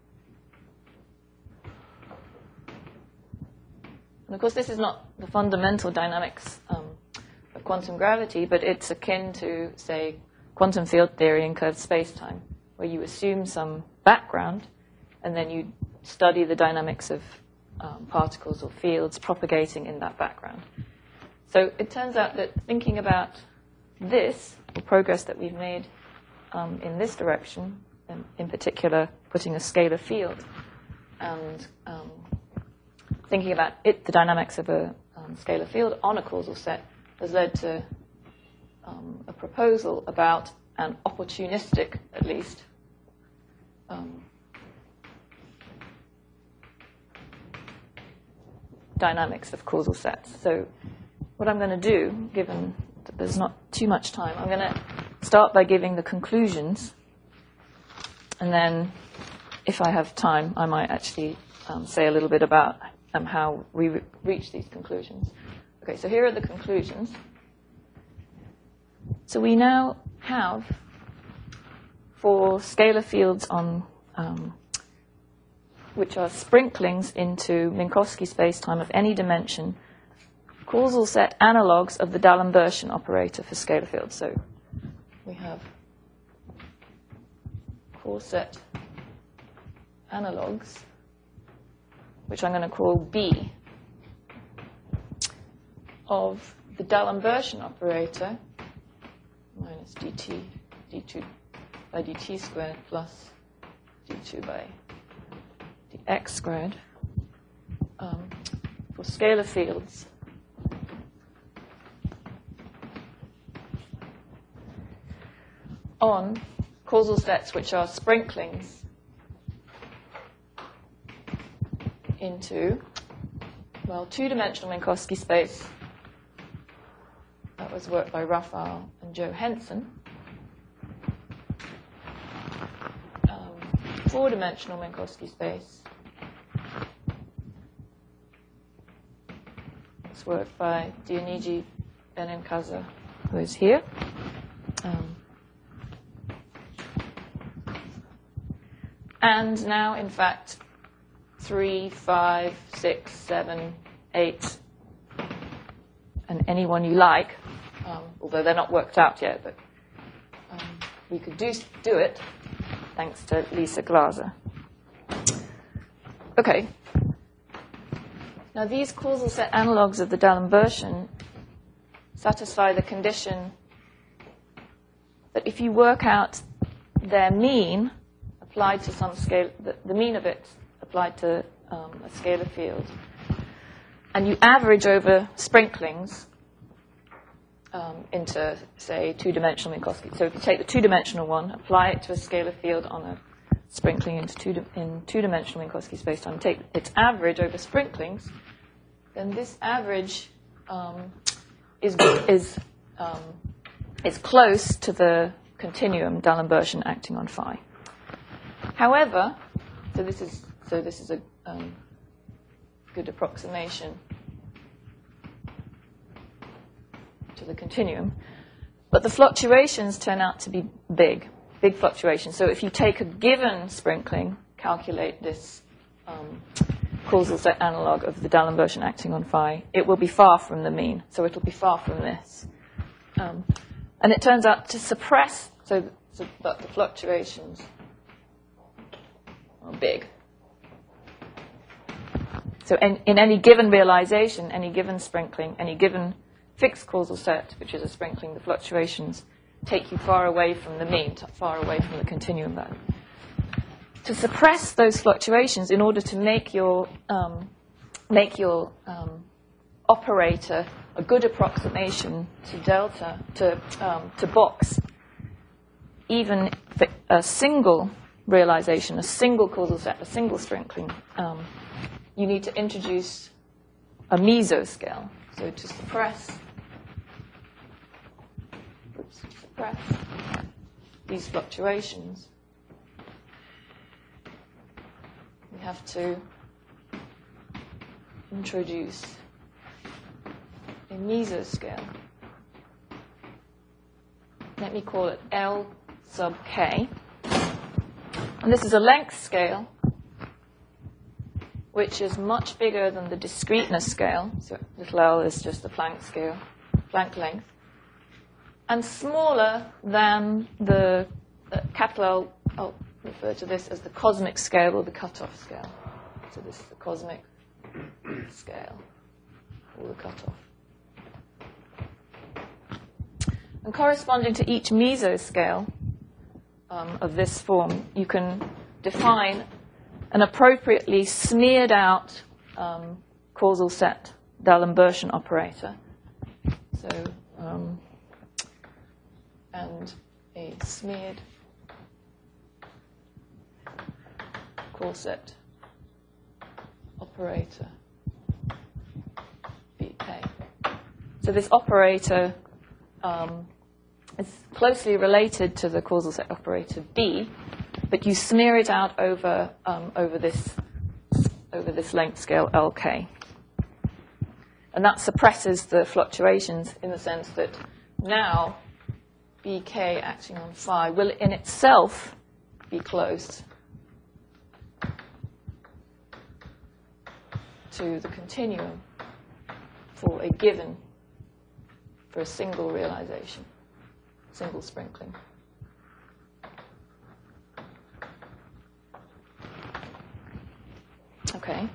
And of course, this is not the fundamental dynamics um, of quantum gravity, but it's akin to, say, quantum field theory in curved spacetime, where you assume some background, and then you study the dynamics of um, particles or fields propagating in that background. So it turns out that thinking about this, the progress that we've made um, in this direction, and in particular putting a scalar field and um, thinking about it, the dynamics of a um, scalar field on a causal set, has led to um, a proposal about an opportunistic, at least, um, dynamics of causal sets. So what I'm going to do, given that there's not too much time, I'm going to start by giving the conclusions, and then if I have time, I might actually um, say a little bit about Um, how we re- reach these conclusions. Okay, so here are the conclusions. So we now have, for scalar fields on, um, which are sprinklings into Minkowski spacetime of any dimension, causal set analogues of the D'Alembert operator for scalar fields. So we have cause set analogues, which I'm going to call B, of the D'Alembert operator minus dt, d two by dt squared plus d two by dx squared um, for scalar fields on causal sets which are sprinklings into, well, two-dimensional Minkowski space. That was work by Raphael and Joe Henson. Um, four-dimensional Minkowski space. It's work by Dionigi Benincasa, who is here. Um, and now, in fact, three, five, six, seven, eight, and any one you like, um, although they're not worked out yet, but um, we could do, do it thanks to Lisa Glaser. Okay. Now these causal set analogues of the D'Alembert satisfy the condition that if you work out their mean applied to some scale, the, the mean of it applied to um, a scalar field, and you average over sprinklings um, into, say, two-dimensional Minkowski. So if you take the two-dimensional one, apply it to a scalar field on a sprinkling into two di- in two-dimensional Minkowski spacetime, take its average over sprinklings, then this average um, is is um, is close to the continuum D'Alembert acting on phi. However, so this is so this is a um, good approximation to the continuum, but the fluctuations turn out to be big, big fluctuations. So if you take a given sprinkling, calculate this um, causal set analog of the D'Alembert acting on phi, it will be far from the mean. So it'll be far from this. Um, and it turns out to suppress, so, so that the fluctuations are big. So in, in any given realization, any given sprinkling, any given fixed causal set, which is a sprinkling, the fluctuations take you far away from the mean, far away from the continuum value. To suppress those fluctuations in order to make your, um, make your um, operator a good approximation to delta, to, um, to box, even a single realization, a single causal set, a single sprinkling, um, you need to introduce a mesoscale. So to suppress, oops, suppress these fluctuations, we have to introduce a mesoscale. Let me call it L sub k. And this is a length scale, which is much bigger than the discreteness scale. So little l is just the Planck scale, Planck length. And smaller than the uh, capital L, I'll refer to this as the cosmic scale or the cutoff scale. So this is the cosmic scale, or the cutoff. And corresponding to each mesoscale um, of this form, you can define an appropriately smeared out um, causal set D'Alembert operator. So, um, and a smeared causal set operator B K. So this operator um, is closely related to the causal set operator B, but you smear it out over um, over this over this length scale L K, and that suppresses the fluctuations in the sense that now B K acting on phi will in itself be close to the continuum for a given, for a single realization, single sprinkling. Okay.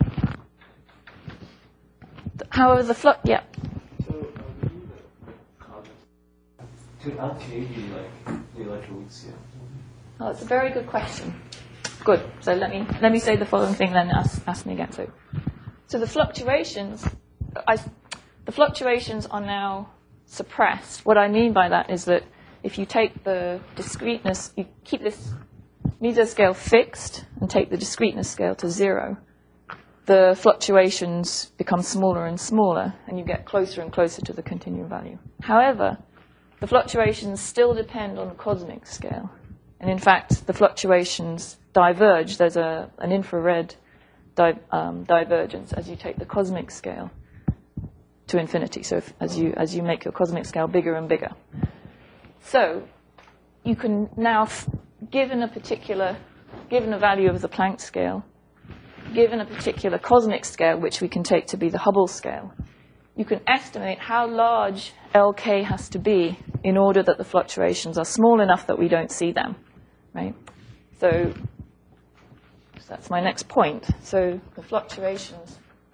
However, the flux, yeah. So, uh, we need a comment. To L K be like the electroweak scale? Oh, it's a very good question. Good. So let me let me say the following thing, then ask, ask me again. So, so the fluctuations, I, the fluctuations are now suppressed. What I mean by that is that if you take the discreteness, you keep this mesoscale fixed and take the discreteness scale to zero, the fluctuations become smaller and smaller, and you get closer and closer to the continuum value. However, the fluctuations still depend on the cosmic scale. And in fact, the fluctuations diverge. There's a, an infrared di um, divergence as you take the cosmic scale to infinity. So if, as, you, as you make your cosmic scale bigger and bigger. So you can now, f given a particular, given a value of the Planck scale, given a particular cosmic scale, which we can take to be the Hubble scale, you can estimate how large L K has to be in order that the fluctuations are small enough that we don't see them, right? So, so that's my next point. So the fluctuations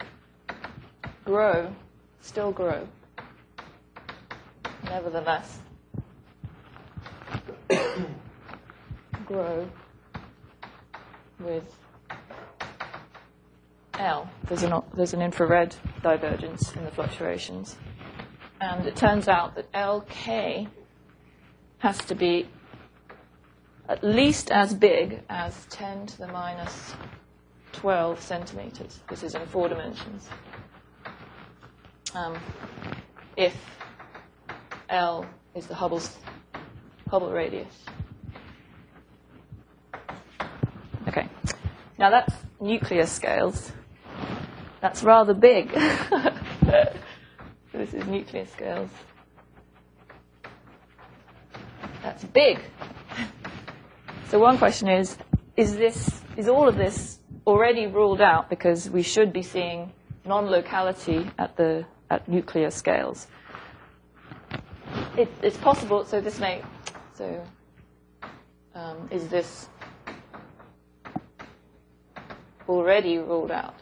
grow, still grow, nevertheless, grow with L. There's an, there's an infrared divergence in the fluctuations. And it turns out that L K has to be at least as big as ten to the minus twelve centimeters. This is in four dimensions. Um, if L is the Hubble's, Hubble radius. Okay. Now that's nuclear scales. That's rather big. So this is nuclear scales. That's big. So one question is, is this, is all of this already ruled out because we should be seeing non-locality at the at nuclear scales? It, it's possible. So this may. So um, is this already ruled out?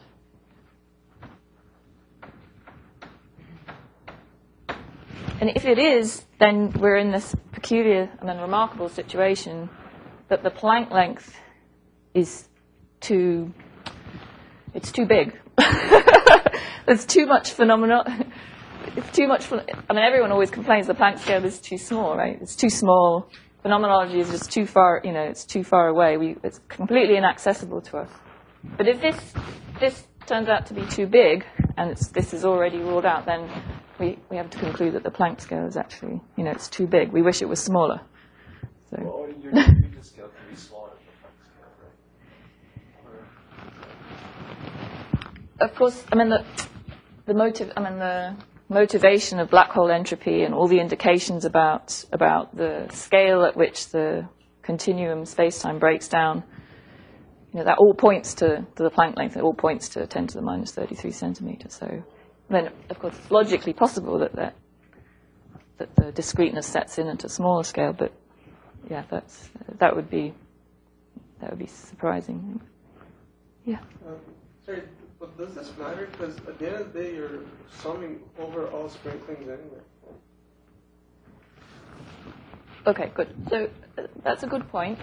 And if it is, then we're in this peculiar and then remarkable situation that the Planck length is too, it's too big. There's too much phenomena. It's too much. I mean, everyone always complains the Planck scale is too small, right? It's too small. Phenomenology is just too far. You know, it's too far away. We, it's completely inaccessible to us. But if this this turns out to be too big, and it's, this is already ruled out, then we we have to conclude that the Planck scale is actually, you know, it's too big. We wish it was smaller. So. Well, your Newton scale can be smaller than the Planck scale, right? Of course, I mean the the motive. I mean the. motivation of black hole entropy and all the indications about about the scale at which the continuum space-time breaks down, you know, that all points to, to the Planck length. It all points to ten to the minus thirty-three centimeters. So then, of course, it's logically possible that that, that the discreteness sets in at a smaller scale. But yeah, that's that would be that would be surprising. Yeah. Um, sorry. But does this matter? Because at the end of the day, you're summing over all sprinklings anyway. Okay, good. So uh, that's a good point.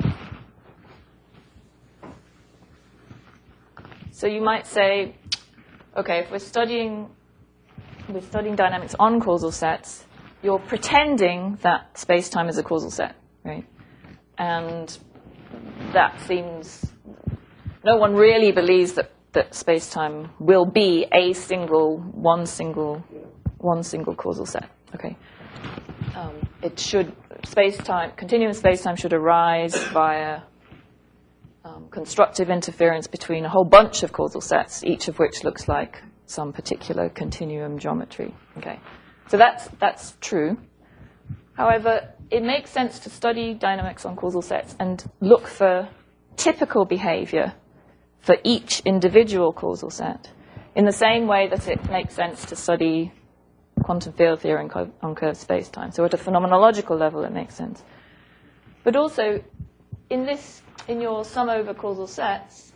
So you might say, okay, if we're studying, we're studying dynamics on causal sets, you're pretending that space-time is a causal set, right? And that seems, no one really believes that that space-time will be a single, one single, one single causal set. Okay, um, it should space-time, continuum space-time should arise via um, constructive interference between a whole bunch of causal sets, each of which looks like some particular continuum geometry. Okay, so that's that's true. However, it makes sense to study dynamics on causal sets and look for typical behavior for each individual causal set, in the same way that it makes sense to study quantum field theory on curved space-time. So at a phenomenological level, it makes sense. But also, in this, in your sum over causal sets,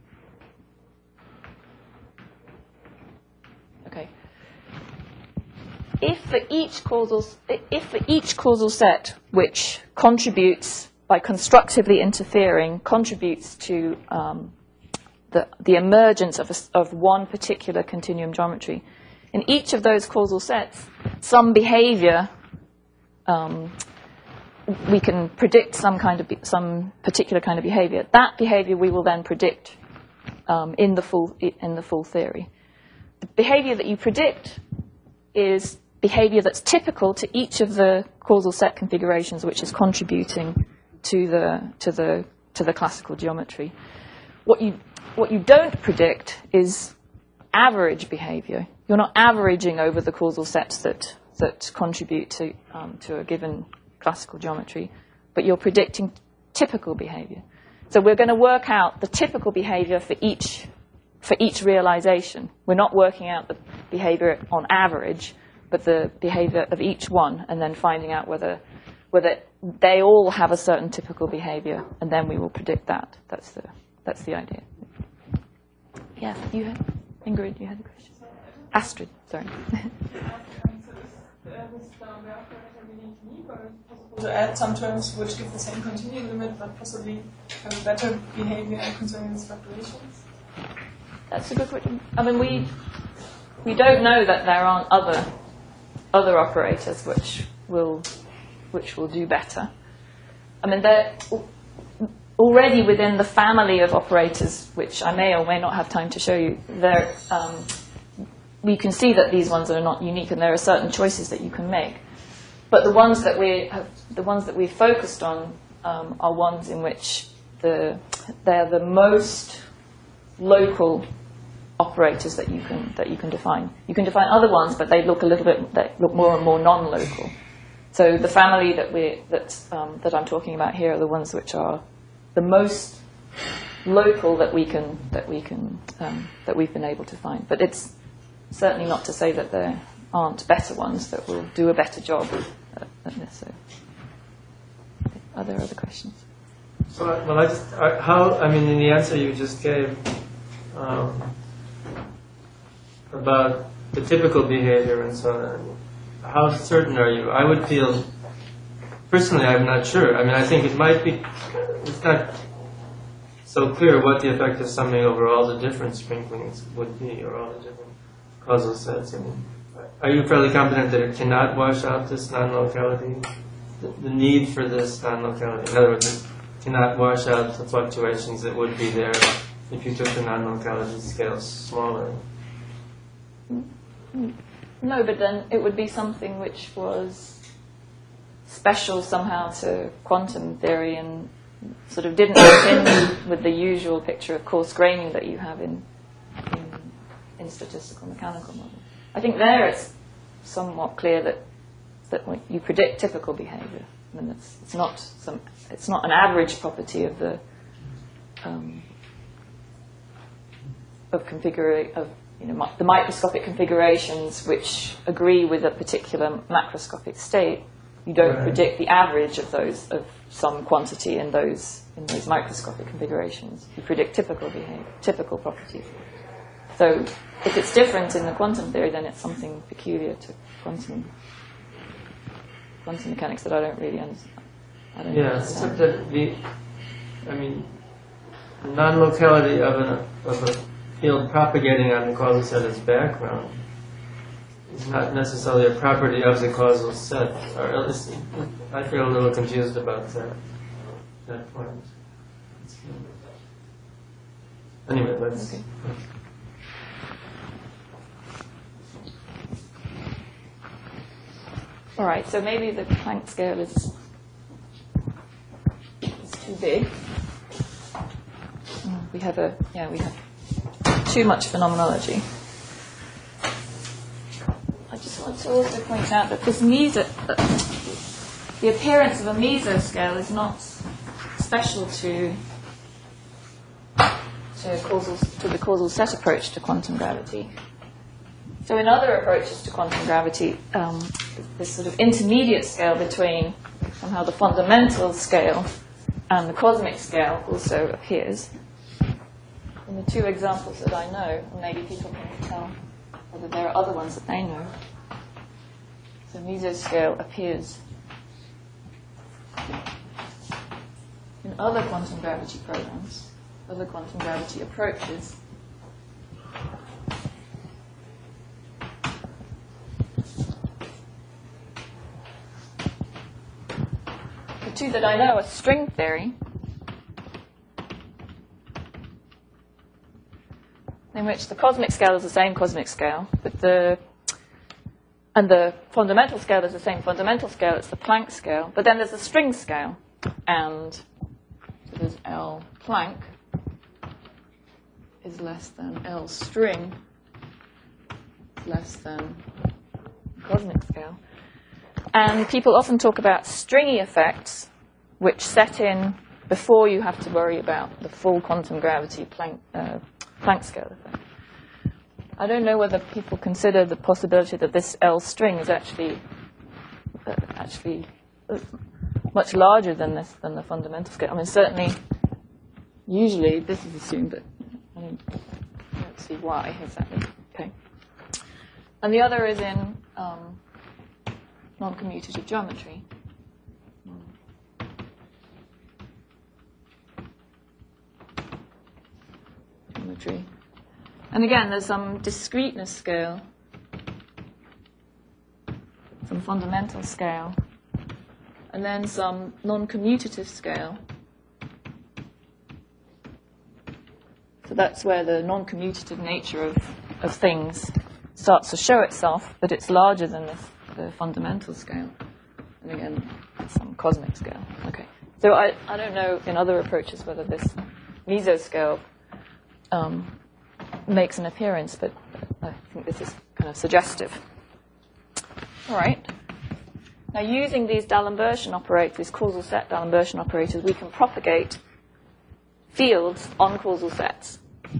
okay, if for each causal, if for each causal set which contributes by constructively interfering, contributes to um, The, the emergence of, a, of one particular continuum geometry. In each of those causal sets, some behavior, um, we can predict some kind of, be, some particular kind of behavior. That behavior we will then predict um, in the full, in the full theory. The behavior that you predict is behavior that's typical to each of the causal set configurations, which is contributing to the, to the, to the classical geometry. What you What you don't predict is average behavior. You're not averaging over the causal sets that, that contribute to, um, to a given classical geometry, but you're predicting typical behavior. So we're going to work out the typical behavior for each, for each realization. We're not working out the behavior on average, but the behavior of each one, and then finding out whether, whether they all have a certain typical behavior, and then we will predict that. That's the, that's the idea. Yeah, you had, Ingrid, you had a question. Astrid, sorry. To add some terms which give the same continuum limit, but possibly have a better behavior concerning these fluctuations? That's a good question. I mean, we we don't know that there aren't other other operators which will which will do better. I mean, they're already within the family of operators, which I may or may not have time to show you. There, um, we can see that these ones are not unique, and there are certain choices that you can make. But the ones that we have, the ones that we focused on, um, are ones in which the they're the most local operators that you can that you can define. You can define other ones, but they look a little bit they look more and more non-local. So the family that we that um, that I'm talking about here are the ones which are the most local that we can that we can um, that we've been able to find. But it's certainly not to say that there aren't better ones that will do a better job at this. So, are there other questions? So, well, I just I, how I mean in the answer you just gave um, about the typical behavior and so on. how certain are you? I would feel, personally, I'm not sure. I mean, I think it might be, it's not so clear what the effect of summing over all the different sprinklings would be, or all the different causal sets. I mean, are you fairly confident that it cannot wash out this non-locality? The, the need for this non-locality? In other words, it cannot wash out the fluctuations that would be there if you took the non-locality scale smaller. No, but then it would be something which was special somehow to quantum theory and sort of didn't fit in with the usual picture of coarse graining that you have in, in, in statistical mechanical models. I think there it's somewhat clear that that when you predict typical behavior. I mean, it's, it's not some, it's not an average property of the um, of configura- of you know mi- the microscopic configurations which agree with a particular macroscopic state. You don't Right. predict the average of those of some quantity in those in those microscopic configurations. You predict typical behavior, typical properties. So if it's different in the quantum theory, then it's something peculiar to quantum quantum mechanics that I don't really understand. I don't Yeah, understand. except that the, I mean, non-locality of, an, of a field propagating on the causal set as background is not necessarily a property of the causal set. Or at least I feel a little confused about that, that point. Anyway, let's... Okay. All right, so maybe the Planck scale is, is too big. Mm, We have a yeah, we have too much phenomenology. I just want to also point out that this meso, that the appearance of a mesoscale is not special to to causal to the causal set approach to quantum gravity. So in other approaches to quantum gravity, um, this sort of intermediate scale between somehow the fundamental scale and the cosmic scale also appears. In the two examples that I know, and maybe people can tell whether there are other ones that they know. So mesoscale appears in other quantum gravity programs, other quantum gravity approaches. The two that I know are string theory, in which the cosmic scale is the same cosmic scale, but the and the fundamental scale is the same fundamental scale. It's the Planck scale, but then there's the string scale, and so there's L Planck is less than L string is less than cosmic scale. And people often talk about stringy effects, which set in before you have to worry about the full quantum gravity Planck, uh, Planck scale effect. I don't know whether people consider the possibility that this L string is actually uh, actually uh, much larger than this than the fundamental scale. I mean, certainly, usually this is assumed, but I don't, I don't see why exactly. Okay. And the other is in um, non-commutative geometry. Geometry. And again, there's some discreteness scale, some fundamental scale, and then some non-commutative scale. So that's where the non-commutative nature of, of things starts to show itself, but it's larger than this, the fundamental scale. And again, some cosmic scale. Okay. So I, I don't know in other approaches whether this mesoscale um, makes an appearance, but I think this is kind of suggestive. All right. Now, using these D'Alembert operators, these causal set D'Alembert operators, we can propagate fields on causal sets.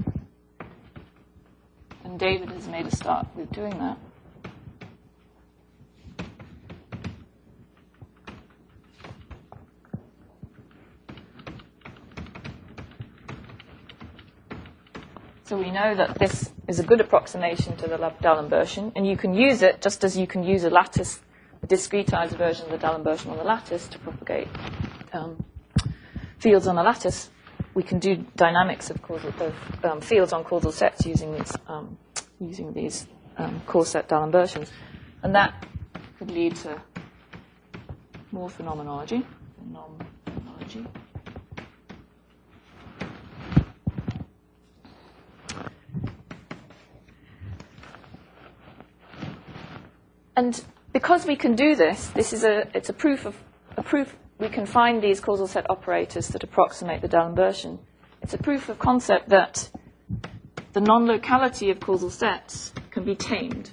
And David has made a start with doing that. So we know that this is a good approximation to the D'Alembert, and you can use it just as you can use a lattice, a discretized version of the D'Alembert on the lattice to propagate um, fields on a lattice. We can do dynamics of, causal, of um, fields on causal sets using these um, using these um, core set D'Alembertians, and that could lead to more phenomenology. Phenomenology. And because we can do this, this is a it's a proof of a proof we can find these causal set operators that approximate the D'Alembertian. It's a proof of concept that the non-locality of causal sets can be tamed.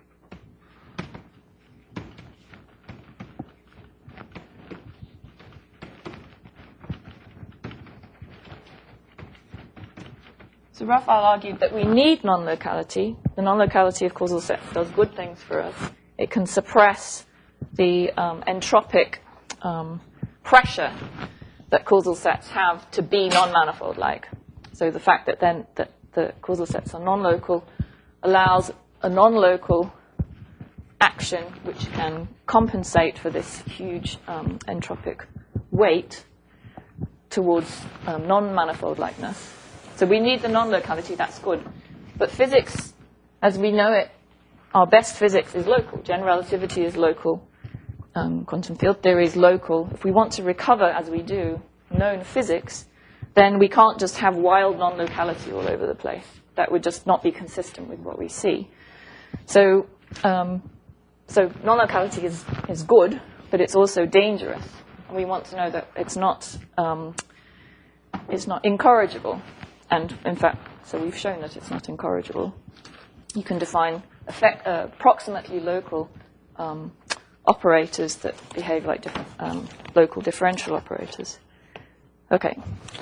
So Raphael argued that we need non-locality. The non-locality of causal sets does good things for us. It can suppress the um, entropic um, pressure that causal sets have to be non-manifold-like. So the fact that then that the causal sets are non-local allows a non-local action which can compensate for this huge um, entropic weight towards um, non-manifold-likeness. So we need the non-locality, that's good. But physics, as we know it, our best physics is local. General relativity is local. Um, quantum field theory is local. If we want to recover, as we do, known physics, then we can't just have wild non-locality all over the place. That would just not be consistent with what we see. So, um, so non-locality is, is good, but it's also dangerous. And we want to know that it's not, um, it's not incorrigible. And in fact, so we've shown that it's not incorrigible. You can define effect, uh, approximately local um, operators that behave like different um, local differential operators. Okay.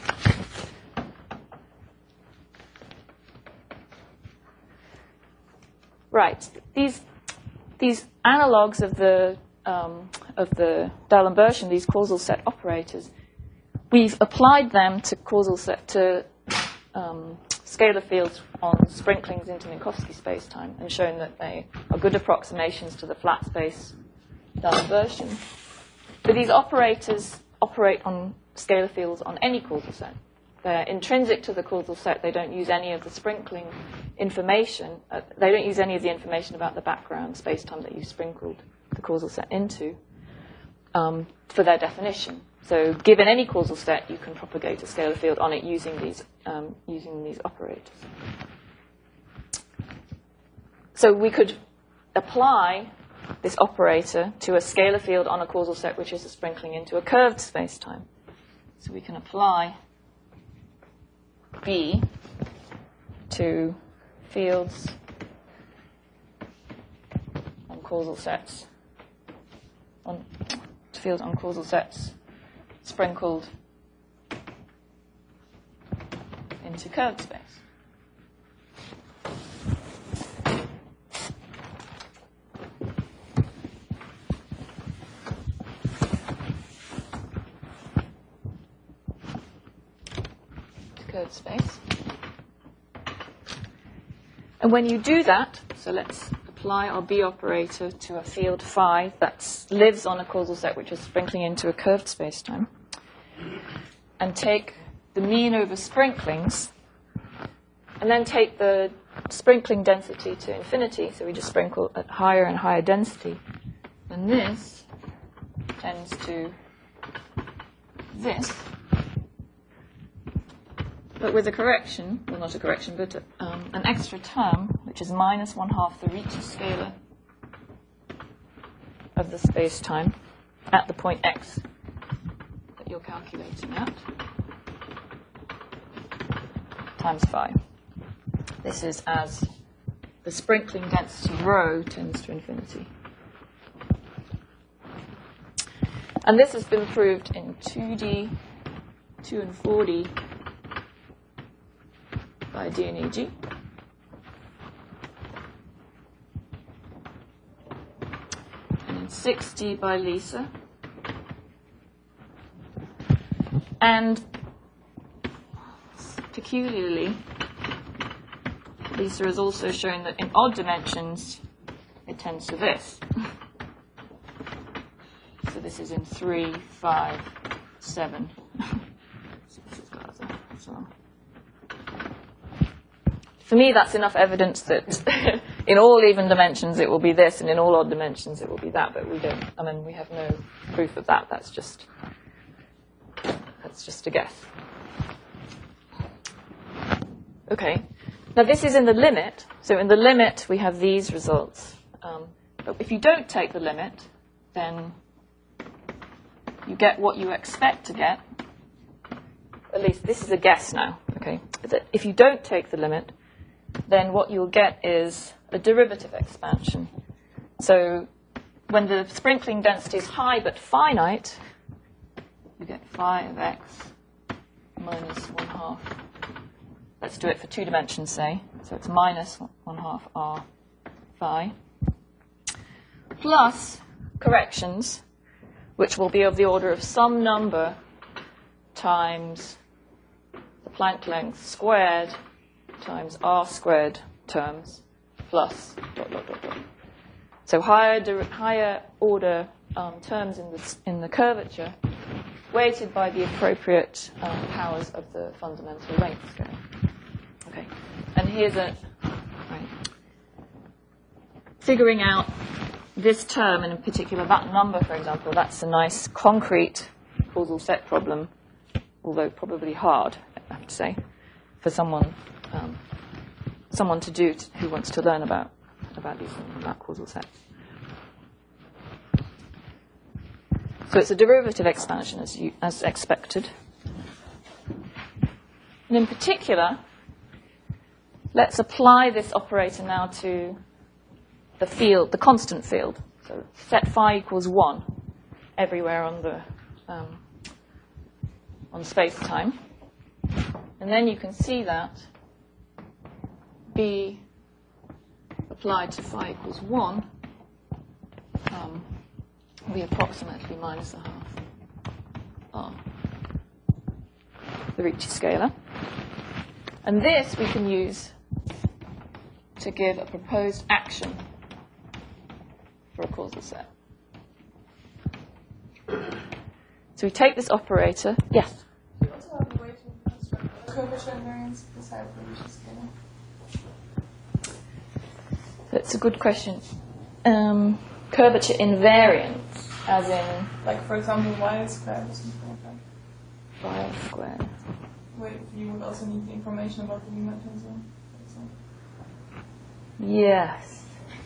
Right. These these analogues of the um, of the D'Alembertian, these causal set operators, we've applied them to causal set to um, scalar fields on sprinklings into Minkowski spacetime and shown that they are good approximations to the flat space D'Alembertian. But these operators operate on scalar fields on any causal set. They're intrinsic to the causal set. They don't use any of the sprinkling information. Uh, they don't use any of the information about the background spacetime that you sprinkled the causal set into um, for their definition. So given any causal set, you can propagate a scalar field on it using these, um, using these operators. So we could apply this operator to a scalar field on a causal set, which is a sprinkling into a curved spacetime. So we can apply B to fields on causal sets, on to fields on causal sets sprinkled into curved space. Curved space. And when you do that, so let's apply our B operator to a field phi that lives on a causal set which is sprinkling into a curved spacetime, and take the mean over sprinklings, and then take the sprinkling density to infinity, so we just sprinkle at higher and higher density, then this tends to this, but with a correction, well not a correction, but um, an extra term, which is minus one half the Ricci scalar of the space-time at the point x that you're calculating at, times phi. This is as the sprinkling density rho tends to infinity. And this has been proved in two D, two and four D, by D and E G. And in six D by Lisa. And peculiarly Lisa has also shown that in odd dimensions, it tends to this. So this is in three, five, seven. So this has got other, so on. For me, that's enough evidence that in all even dimensions it will be this, and in all odd dimensions it will be that. But we don't. I mean, we have no proof of that. That's just that's just a guess. Okay. Now this is in the limit. So in the limit we have these results. Um, but if you don't take the limit, then you get what you expect to get. At least this is a guess now. Okay. If you don't take the limit, then what you'll get is a derivative expansion. So when the sprinkling density is high but finite, you get phi of x minus one half. Let's do it for two dimensions, say. So it's minus one half r phi plus corrections, which will be of the order of some number times the Planck length squared times r squared terms plus dot, dot, dot, dot. So higher, higher order um, terms in the, in the curvature weighted by the appropriate um, powers of the fundamental length scale. Okay, and here's a, right, figuring out this term, and in particular that number, for example, that's a nice concrete causal set problem, although probably hard, I have to say, for someone Um, someone to do t- who wants to learn about about these things, about causal sets. So it's a derivative expansion as you as expected. And in particular, let's apply this operator now to the field, the constant field. So set phi equals one everywhere on the um, on space-time, and then you can see that B applied to phi equals one um, will be approximately minus a half r, the Ricci scalar. And this we can use to give a proposed action for a causal set. So we take this operator. Yes? You also have a way to construct the curvature invariance beside the Ricci scalar. That's a good question. Um, curvature invariance, as in Like, for example, y squared or something like that. phi squared. Where you would also need the information about the Riemann tensor, for example. Yes.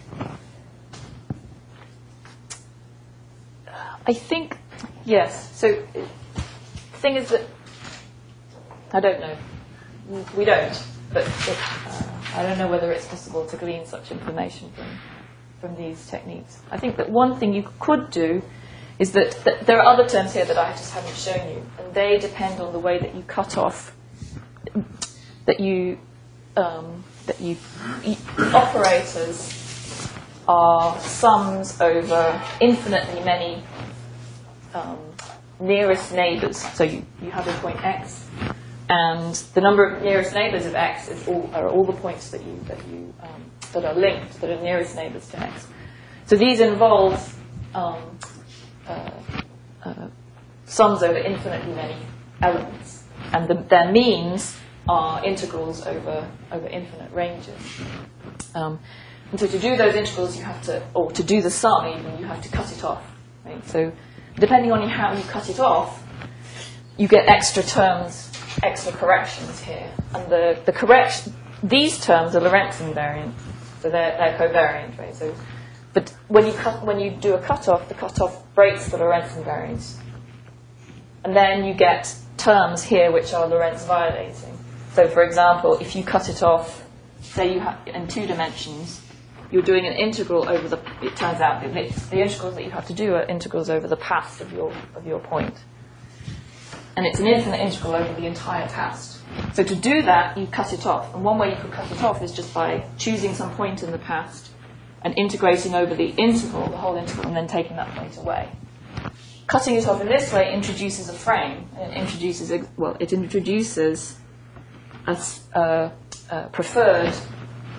I think, yes. So, the thing is that, I don't know. We don't, but it, uh, I don't know whether it's possible to glean such information from, from these techniques. I think that one thing you could do is that, that there are other terms here that I just haven't shown you, and they depend on the way that you cut off, that you, um, that you, you operators are sums over infinitely many um, nearest neighbours. So you, you have a point x, and the number of nearest neighbours of x is all, are all the points that you that you um, that are linked, that are nearest neighbours to x. So these involve um, uh, uh, sums over infinitely many elements, and the, their means are integrals over over infinite ranges. Um, and so to do those integrals, you have to, or to do the sum even, you have to cut it off. Right? So depending on how you cut it off, you get extra terms, extra corrections here. And the, the correction, these terms are Lorentz invariant, so they're, they're covariant, right? So, but when you cut, when you do a cutoff, the cutoff breaks the Lorentz invariance, and then you get terms here which are Lorentz violating. So, for example, if you cut it off, say you have in two dimensions, you're doing an integral over the. It turns out that the integrals that you have to do are integrals over the past of your of your point, and it's an infinite integral over the entire past. So to do that, you cut it off, and one way you could cut it off is just by choosing some point in the past and integrating over the integral, the whole integral, and then taking that point away. Cutting it off in this way introduces a frame, and it introduces a, well, it introduces a, a, a preferred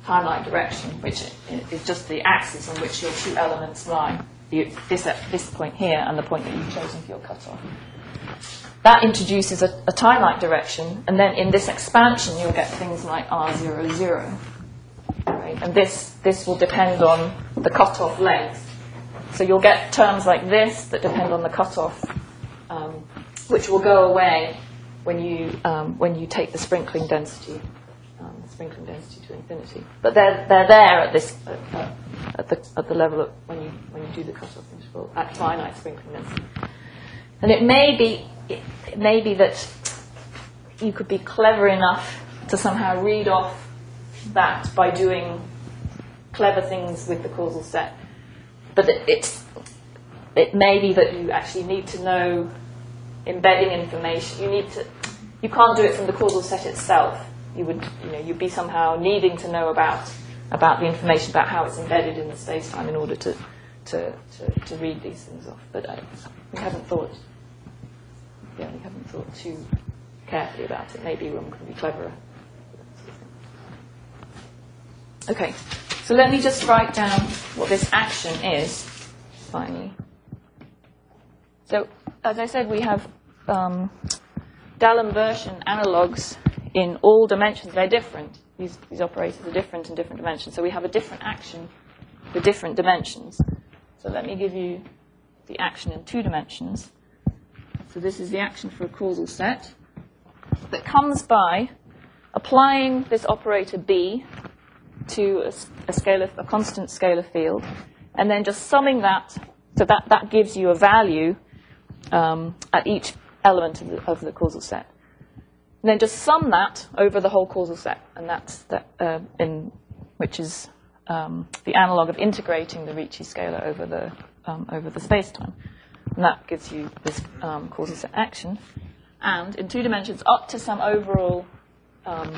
time-like direction, which is just the axis on which your two elements lie, the, this at this point here and the point that you've chosen for your cutoff. That introduces a, a time-like direction, and then in this expansion you'll get things like R zero, zero. Right? And this, this will depend on the cutoff length. So you'll get terms like this that depend on the cutoff, um, which will go away when you, um, when you take the sprinkling density, um, sprinkling density to infinity. But they're, they're there at, this, uh, at, the, at the level of when you, when you do the cutoff interval at finite sprinkling density. And it may be, it, it may be that you could be clever enough to somehow read off that by doing clever things with the causal set. But it, it's, it may be that you actually need to know embedding information. You need to, you can't do it from the causal set itself. You would, you know, you'd be somehow needing to know about about the information about how it's embedded in the space-time in order to to, to, to read these things off. But uh, we haven't thought, yeah, we haven't thought too carefully about it. Maybe one can be cleverer. Okay, so let me just write down what this action is, finally. So, as I said, we have um, D'Alembert analogues in all dimensions. They're different. These, these operators are different in different dimensions. So we have a different action for different dimensions. So let me give you the action in two dimensions. So this is the action for a causal set that comes by applying this operator B to a, a scalar, a constant scalar field, and then just summing that, so that, that gives you a value um, at each element of the, of the causal set. And then just sum that over the whole causal set, and that's that, uh, in, which is um, the analog of integrating the Ricci scalar over the um, over the space-time, and that gives you this um, causal set action. And in two dimensions, up to some overall um,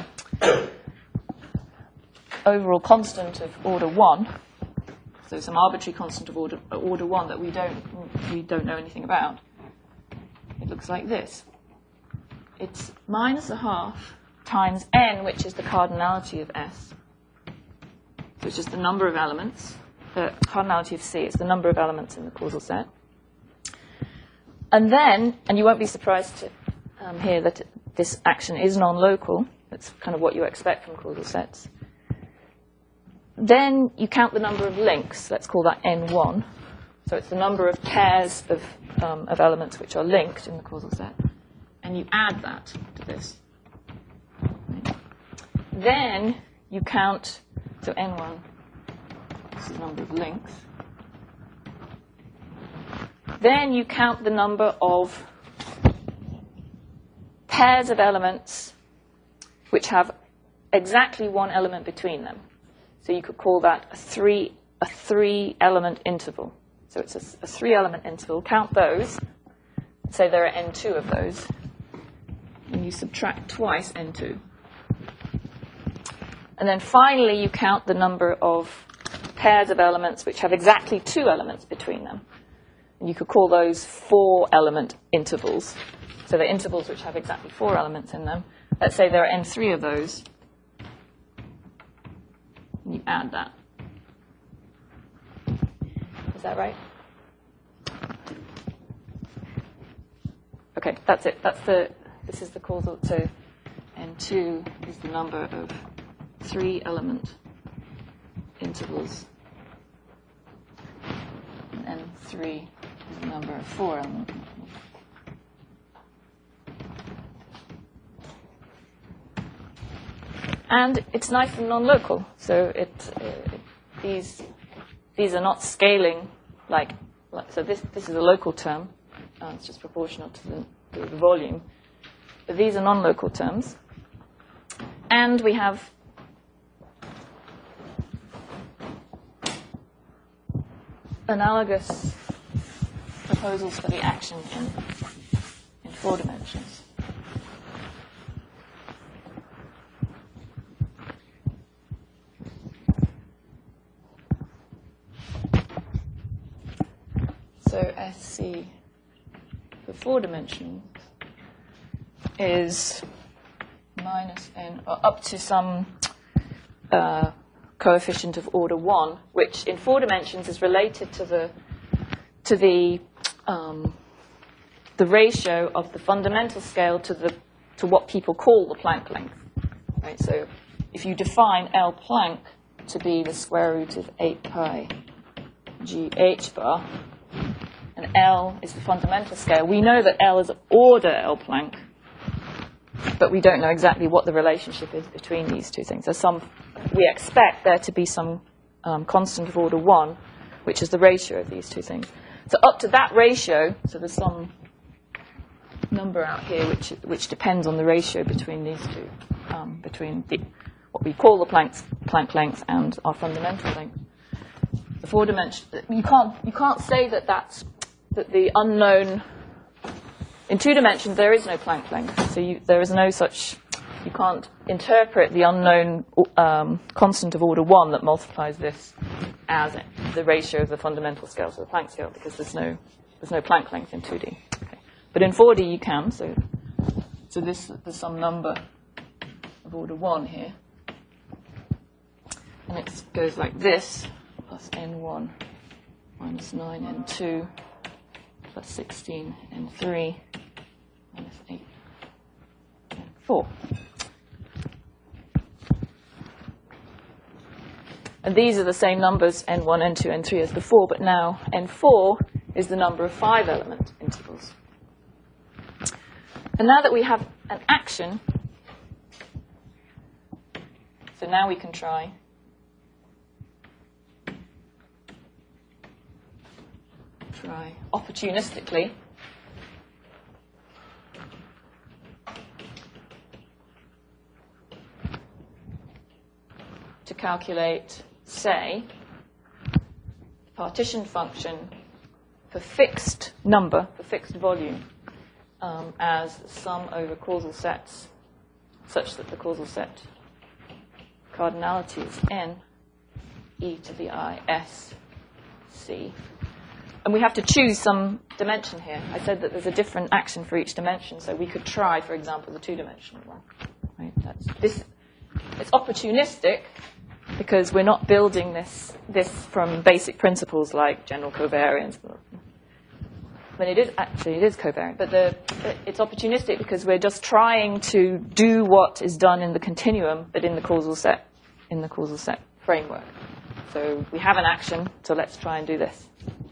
overall constant of order one, so some arbitrary constant of order order one that we don't we don't know anything about. It looks like this. It's minus a half times n, which is the cardinality of S, which is the number of elements. The cardinality of C is the number of elements in the causal set. And then, and you won't be surprised to um, hear that this action is non-local. That's kind of what you expect from causal sets. Then you count the number of links. Let's call that N one. So it's the number of pairs of, um, of elements which are linked in the causal set. And you add that to this. Then you count, so N one, this is the number of links. Then you count the number of pairs of elements which have exactly one element between them. So you could call that a three, a three element interval. So it's a, a three element interval. Count those. Say there are N two of those. And you subtract twice N two. And then finally you count the number of pairs of elements which have exactly two elements between them. And you could call those four element intervals. So they're intervals which have exactly four elements in them. Let's say there are N three of those. And you add that. Is that right? Okay, that's it. That's the, this is the causal. So N two is the number of three element intervals. And N three is the number of four element intervals. And it's nice and non-local, so it, uh, these these are not scaling like, like so. This this is a local term, uh, it's just proportional to the, to the volume. But these are non-local terms, and we have analogous proposals for the action in in four dimensions. So S C for four dimensions is minus n, or up to some uh, coefficient of order one, which in four dimensions is related to the to the um, the ratio of the fundamental scale to the to what people call the Planck length. Right. So if you define L Planck to be the square root of eight pi g h bar, and L is the fundamental scale, we know that L is order L Planck, but we don't know exactly what the relationship is between these two things. There's some, we expect there to be some um, constant of order one, which is the ratio of these two things. So up to that ratio, so there's some number out here which which depends on the ratio between these two, um, between the, what we call the Planck's, Planck length and our fundamental length. The four dimension, you can't you can't say that that's that the unknown. In two dimensions, there is no Planck length, so you, there is no such, you can't interpret the unknown um, constant of order one that multiplies this as the ratio of the fundamental scale to the Planck scale, because there's no, there's no Planck length in two D. Okay. But in four D you can, so, so this, there's some number of order one here. And it goes like this, plus n one minus nine n two. Plus sixteen and three minus eight and four. And these are the same numbers, n one, n two, n three as before, but now n four is the number of five element intervals. And now that we have an action, so now we can try try opportunistically to calculate, say, partition function for fixed number, for fixed volume, um, as sum over causal sets, such that the causal set cardinality is n e to the I s c. And we have to choose some dimension here. I said that there's a different action for each dimension, so we could try, for example, the two-dimensional one. Right? That's, this, it's opportunistic because we're not building this, this from basic principles like general covariance. But it is actually it is covariant, but the, it's opportunistic because we're just trying to do what is done in the continuum, but in the causal set, in the causal set framework. So we have an action, so let's try and do this.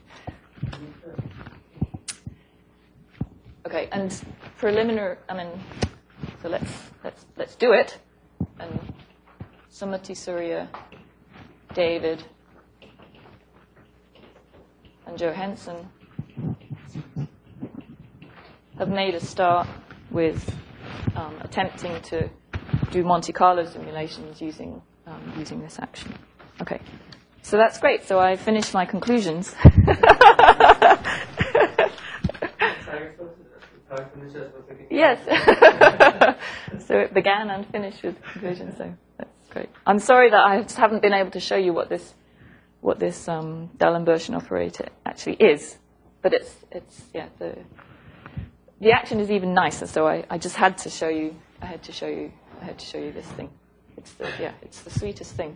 Okay, and preliminary, I mean, so let's let's let's do it. And Sumati, Surya, David, and Joe Henson have made a start with um, attempting to do Monte Carlo simulations using um, using this action. Okay, so that's great. So I finished my conclusions. Yes. So it began and finished with conclusions. So that's great. I'm sorry that I just haven't been able to show you what this what this um, D'Alembert operator actually is, but it's it's yeah the the action is even nicer. So I, I just had to show you. I had to show you. I had to show you this thing. It's the yeah. It's the sweetest thing.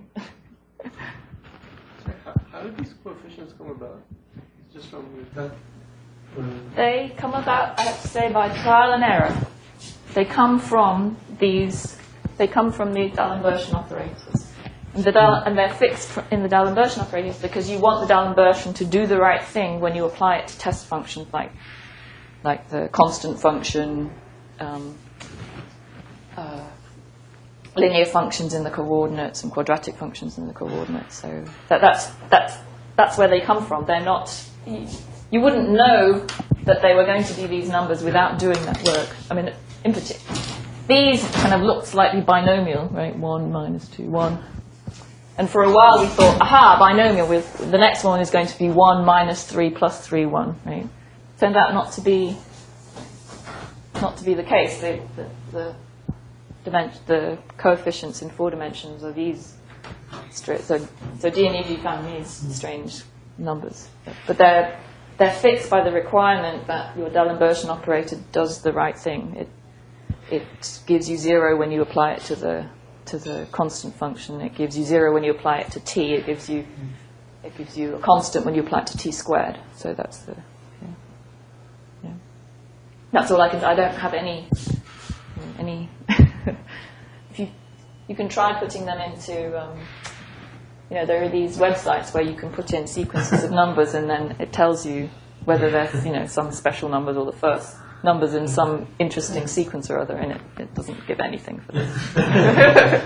How, how did these coefficients come about? It's just from that. They come about, I have to say, by trial and error. They come from these. They come from these D'Alembert operators, and, the Dal, and they're fixed in the D'Alembert operators because you want the D'Alembert to do the right thing when you apply it to test functions like, like the constant function, um, uh, linear functions in the coordinates, and quadratic functions in the coordinates. So that, that's that's that's where they come from. They're not. You wouldn't know that they were going to be these numbers without doing that work. I mean, in particular, these kind of look slightly binomial, right? One minus two, one. And for a while we thought, aha, binomial. With the next one is going to be one minus three plus three, one, right? Turned out not to be not to be the case. The the the, dimension, the coefficients in four dimensions are these. Straight, so so D and E G found these strange numbers, but they're they're fixed by the requirement that your D'Alembert operator does the right thing. It it gives you zero when you apply it to the to the constant function. It gives you zero when you apply it to t. It gives you it gives you a constant when you apply it to t squared. So that's the yeah. Yeah. That's all I can. I don't have any any. If you you can try putting them into. Um, you know, there are these websites where you can put in sequences of numbers, and then it tells you whether there's, you know, some special numbers or the first numbers in some interesting sequence or other, and it, it doesn't give anything for this.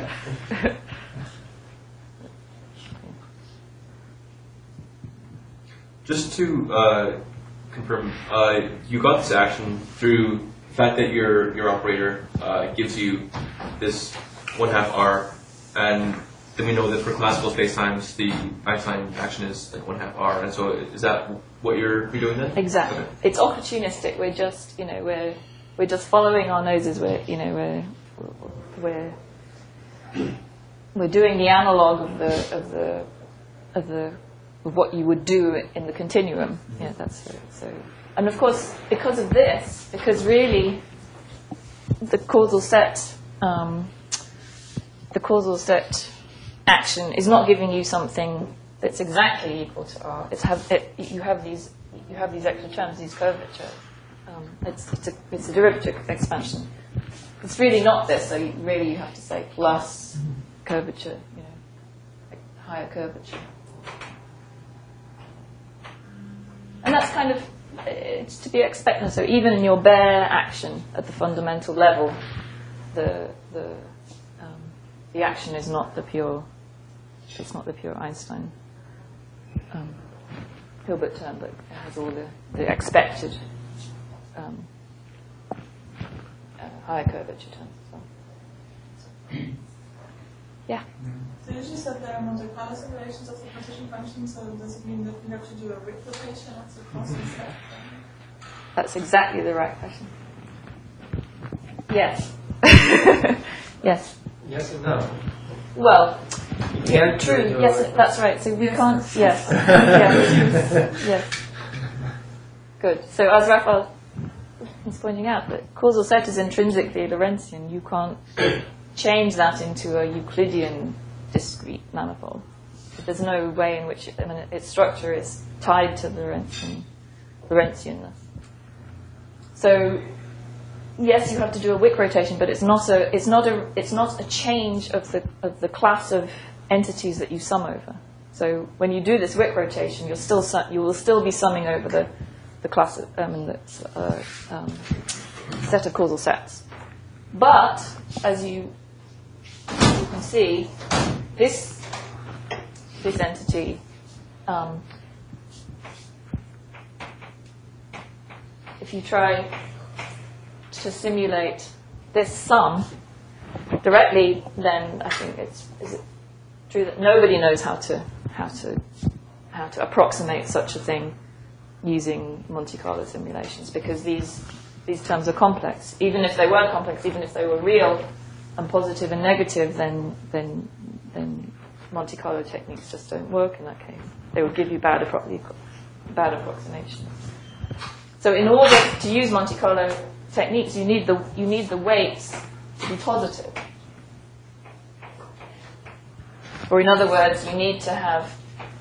Just to uh, confirm, uh, you got this action through the fact that your your operator uh, gives you this one half r, and then we know that for classical spacetimes, the Einstein action is like one half r, and so is that what you're, you're doing then? Exactly. Okay. It's opportunistic. We're just, you know, we're we're just following our noses. We're, you know, we're we're we're doing the analog of the of the of the of what you would do in the continuum. Yeah, that's it. So, and of course, because of this, because really, the causal set, um, the causal set. action is not giving you something that's exactly equal to r. It's have it, you have these you have these extra terms, these curvature. Um, it's it's a, it's a derivative expansion. It's really not this. So you, really, you have to say plus curvature. You know, like higher curvature. And that's kind of it's to be expected. So even in your bare action at the fundamental level, the the um, the action is not the pure. It's not the pure Einstein um, Hilbert term, but it has all the, the expected um, uh, higher curvature terms as well. So, yeah. So you just said there are Monte Carlo simulations of the partition function, so does it mean that we have to do a Wick rotation of the constant set? That's exactly the right question. Yes. Yes. Yes and no. Well, You can't do true. it Yes, your way. that's right. So we can't. Yes. Yes. Yes. Good. So as Raphael was pointing out, the causal set is intrinsically Lorentzian. You can't change that into a Euclidean discrete manifold. There's no way in which it, I mean, its structure is tied to Lorentzian, Lorentzianness. So yes, you have to do a Wick rotation, but it's not a it's not a it's not a change of the of the class of entities that you sum over. So when you do this Wick rotation, you're still su- you will still be summing over the the class of, um, the uh, um, set of causal sets. But as you you can see, this this entity. Um, if you try to simulate this sum directly, then I think it's is it true that nobody knows how to how to how to approximate such a thing using Monte Carlo simulations, because these these terms are complex. Even if they were complex, even if they were real and positive and negative, then then then Monte Carlo techniques just don't work in that case. They would give you bad appro- bad approximations. So in order to use Monte Carlo techniques, you need the you need the weights to be positive. Or in other words, you need to have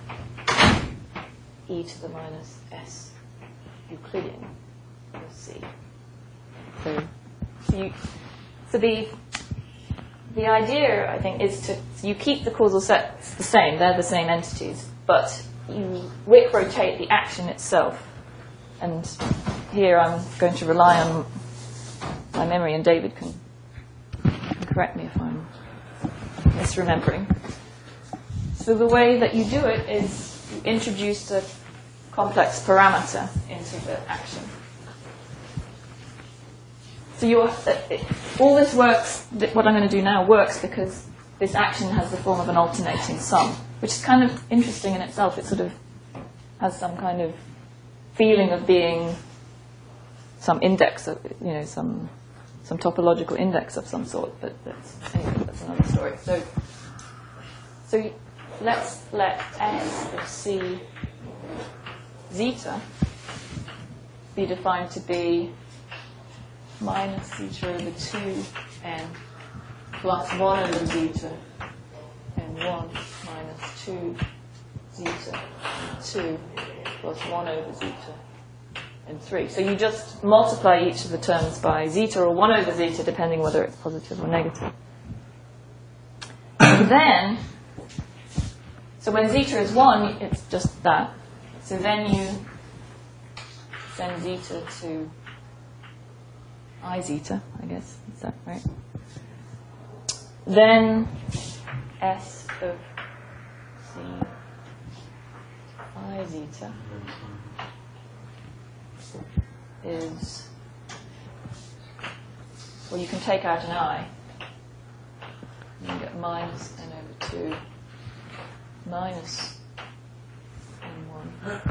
e to the minus s Euclidean, or c. So, you, so the the idea, I think, is to so you keep the causal sets the same; they're the same entities, but you Wick rotate the action itself. And here I'm going to rely on my memory, and David can, can correct me if I'm misremembering. So the way that you do it is you introduce a complex parameter into the action. So you're, it, all this works, what I'm going to do now works because this action has the form of an alternating sum, which is kind of interesting in itself. It sort of has some kind of feeling of being some index of, you know, some some topological index of some sort, but that's, anyway, that's another story. So, so let's let S of C zeta be defined to be minus zeta over two n plus one over zeta n one minus two zeta n two plus one over zeta n three. So you just multiply each of the terms by zeta or one over zeta, depending whether it's positive or negative. And then, so when zeta is one, it's just that. So then you send zeta to I zeta, I guess. Is that right? Then S of C I zeta is, well, you can take out an I. You get minus n over two minus n one.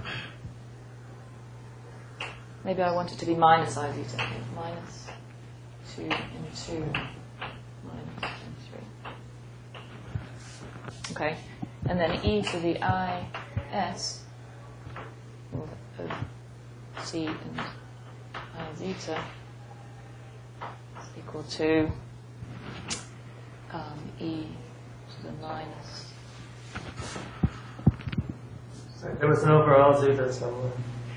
Maybe I want it to be minus I zeta. Minus two n two minus n three. Okay. And then e to the I s of C and I zeta is equal to um, e to the minus. So there was an overall zeta somewhere.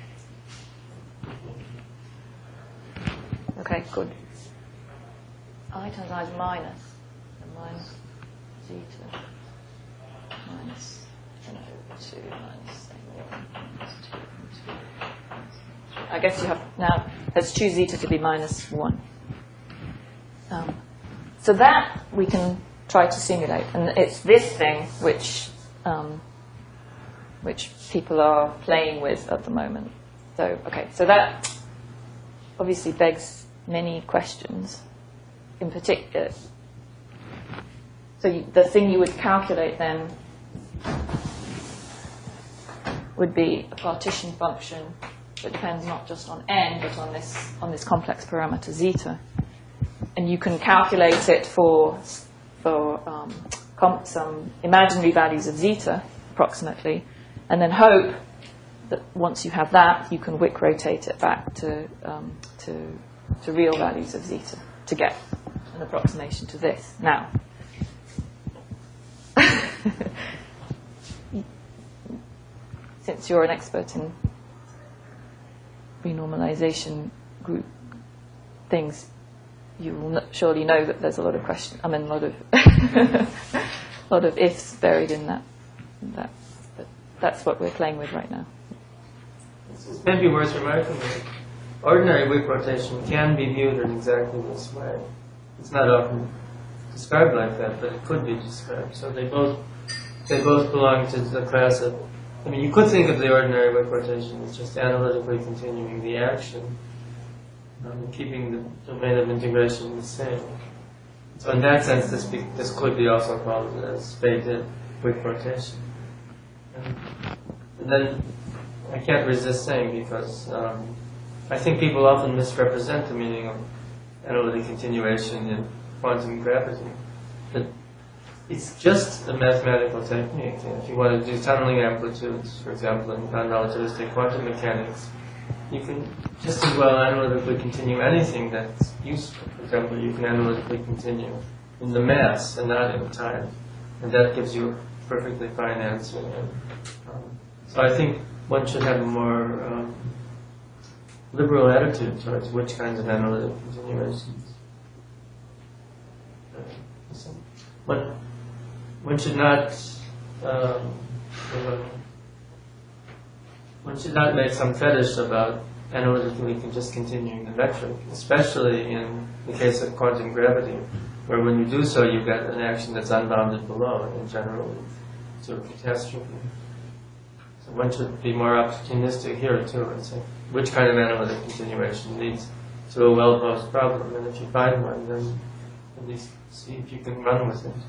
Okay, good. I times I is minus, and minus zeta minus n over two minus n one minus two and two. I guess you have, now, let's choose zeta to be minus one. Um, so that we can try to simulate, and it's this thing which um, which people are playing with at the moment. So, okay, so that obviously begs many questions. In particular, so you, the thing you would calculate then would be a partition function that depends not just on n, but on this on this complex parameter zeta, and you can calculate it for for um, comp, some imaginary values of zeta approximately, and then hope that once you have that, you can Wick rotate it back to um, to to real values of zeta to get an approximation to this. Now, since you're an expert in renormalization group things, you will n- surely know that there's a lot of question. I mean, a lot of a lot of ifs buried in that. That, but that's what we're playing with right now. It's maybe worth remarking that ordinary Wick rotation can be viewed in exactly this way. It's not often described like that, but it could be described. So they both they both belong to the class of. I mean, you could think of the ordinary Wick rotation as just analytically continuing the action, um, keeping the domain of integration the same. So in that sense, this be, this could be also called as baked-in Wick rotation. And, and then I can't resist saying, because um, I think people often misrepresent the meaning of analytic continuation in quantum gravity. But it's just a mathematical technique. If you want to do tunneling amplitudes, for example, in non-relativistic quantum mechanics, you can just as well analytically continue anything that's useful. For example, you can analytically continue in the mass and not in time. And that gives you a perfectly fine answer. And, um, so I think one should have a more um, liberal attitude towards which kinds of analytic continuations. Uh, one, one should not um, one should not make some fetish about analytically just continuing the metric, especially in the case of quantum gravity, where when you do so, you get an action that's unbounded below, and generally sort of catastrophe. So one should be more opportunistic here too, and say which kind of analytic continuation leads to a well-posed problem, and if you find one, then at least see if you can run with it.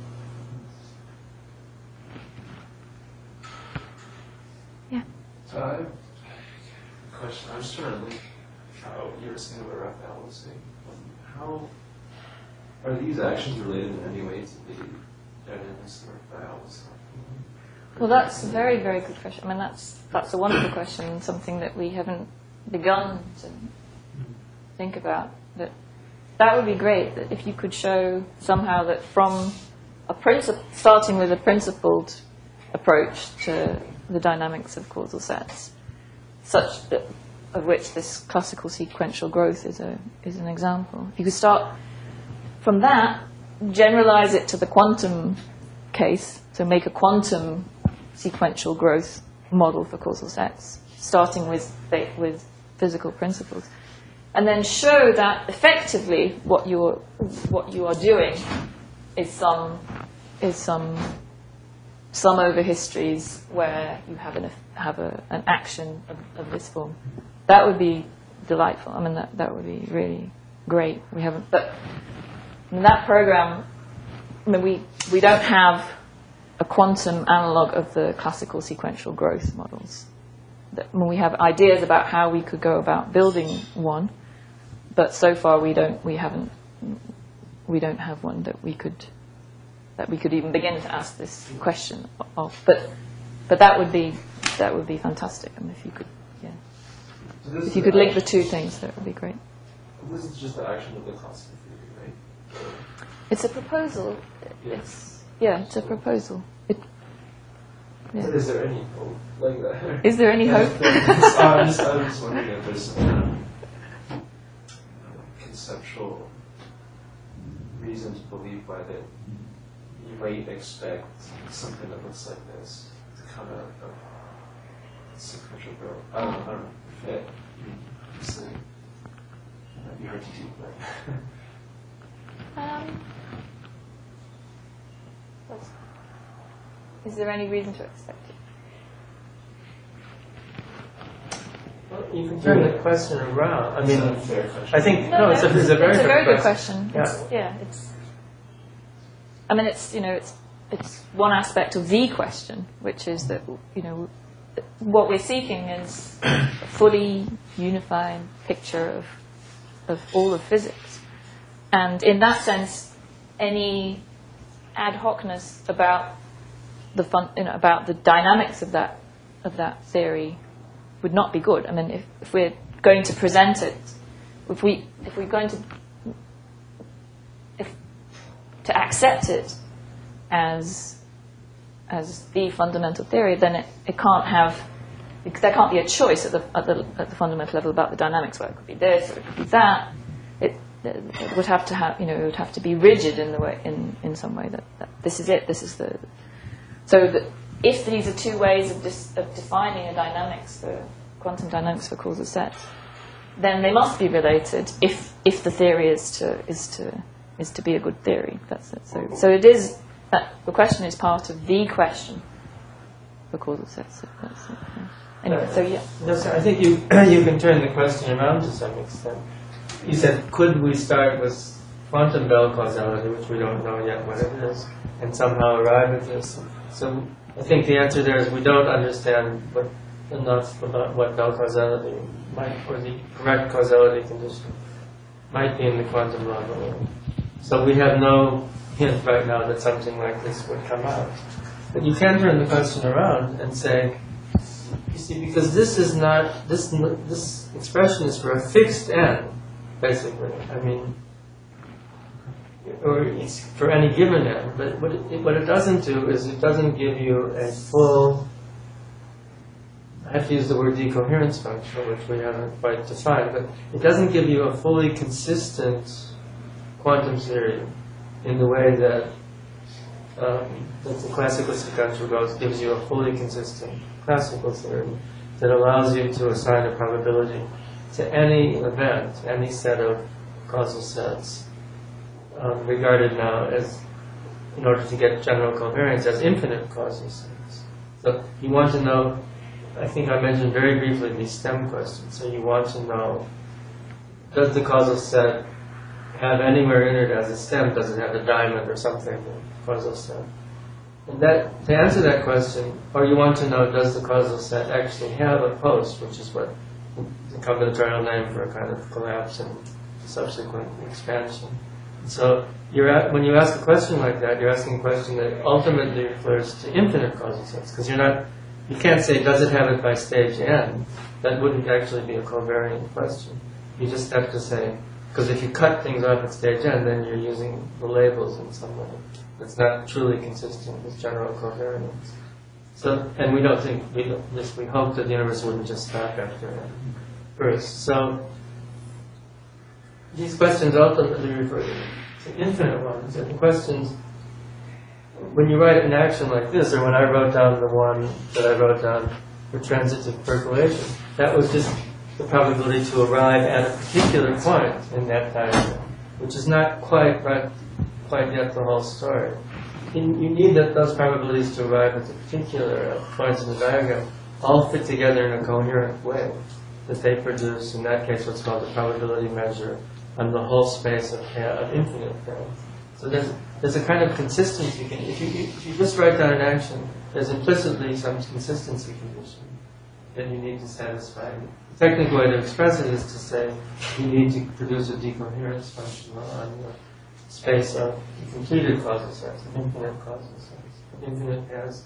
Yeah. So I have a question. I'm just trying to link how you were saying about Raphael was saying. Um, how are these actions related in any way to the dynamics that Raphael was talking about? Well, that's a very, very good question. I mean, that's that's a wonderful question, and something that we haven't begun to think about. But that would be great, that if you could show somehow that from a princip- starting with a principled approach to the dynamics of causal sets, such that, of which this classical sequential growth is a is an example. If you could start from that, generalize it to the quantum case, so make a quantum sequential growth model for causal sets, starting with with physical principles, and then show that effectively what you're what you are doing is some is some sum over histories where you have an have a, an action of, of this form. That would be delightful. I mean, that that would be really great. We haven't, but in that program, I mean, we we don't have a quantum analog of the classical sequential growth models. That, I mean, we have ideas about how we could go about building one, but so far we don't we haven't we don't have one that we could that we could even begin to ask this question of. But but that would be that would be fantastic. I mean, if you could, yeah, So if you could link the two things, that would be great. This is just the action of the classical theory, right? It's a proposal. Yeah. It's yeah, it's a proposal. It, yeah. Is there any hope like that? Is there any hope? So I'm, just, I'm just wondering if there's some um, conceptual reason to believe why that you might expect something that looks like this to come out of sequential growth. I don't, I don't know if it obviously might be hard to do, but Um, what's- is there any reason to expect it? Well, you can turn the question around. I mean, it's a fair question. I think no, it's a, it's a very, it's a good very good question. question. Yeah. It's, yeah, it's. I mean, it's you know, it's it's one aspect of the question, which is that you know, what we're seeking is a fully unified picture of of all of physics, and in that sense, any ad hocness about the fun, you know, about the dynamics of that of that theory would not be good. I mean, if, if we're going to present it, if we if we're going to if to accept it as as the fundamental theory, then it, it can't have because there can't be a choice at the at the at the fundamental level about the dynamics. Well, it could be this or it could be that. It, it would have to have you know it would have to be rigid in the way in, in some way that, that this is it. This is the so that if these are two ways of, dis, of defining a dynamics for quantum dynamics for causal sets, then they must be related if if the theory is to is to is to be a good theory. That's it. So so it is that the question is part of the question for causal sets. So that's it. Yeah. Anyway, so yeah. No, so I think you you can turn the question around to some extent. You said, could we start with quantum Bell causality, which we don't know yet what it is, and somehow arrive at this? So I think the answer there is we don't understand what, enough about what Bell causality might, or the correct causality condition might be in the quantum level. So we have no hint right now that something like this would come out. But you can turn the question around and say, you see, because this is not, this this expression is for a fixed n, basically. I mean, or it's for any given n. But what it, what it doesn't do is it doesn't give you a full, I have to use the word decoherence function, which we haven't quite defined, but it doesn't give you a fully consistent quantum theory in the way that, um, that the classical sequential growth gives you a fully consistent classical theory that allows you to assign a probability to any event, any set of causal sets, um, regarded now as, in order to get general covariance, as infinite causal sets. So you want to know, I think I mentioned very briefly the stem question. So you want to know, does the causal set have anywhere in it as a stem? Does it have a diamond or something, a causal set? And that, to answer that question, or you want to know, does the causal set actually have a post, which is what the combinatorial name for a kind of collapse and subsequent expansion. So you're at, when you ask a question like that, you're asking a question that ultimately refers to infinite causal sets, because you're not, you can't say, does it have it by stage n? That wouldn't actually be a covariant question. You just have to say, Because if you cut things off at stage n, then you're using the labels in some way that's not truly consistent with general covariance. So, and we don't think, we don't, this, we hope that the universe wouldn't just stop after n first. So these questions ultimately refer to infinite ones. And the questions, when you write an action like this, or when I wrote down the one that I wrote down for transitive percolation, that was just the probability to arrive at a particular point in that diagram, which is not quite right, quite yet the whole story. You, you need that those probabilities to arrive at the particular points in the diagram all fit together in a coherent way, that they produce, in that case, what's called the probability measure on the whole space of, of infinite things. So there's, there's a kind of consistency. If you, if you just write down an action, there's implicitly some consistency condition that you need to satisfy. The technical way to express it is to say you need to produce a decoherence function on the space of completed causal sets, of infinite causal sets, of infinite pairs.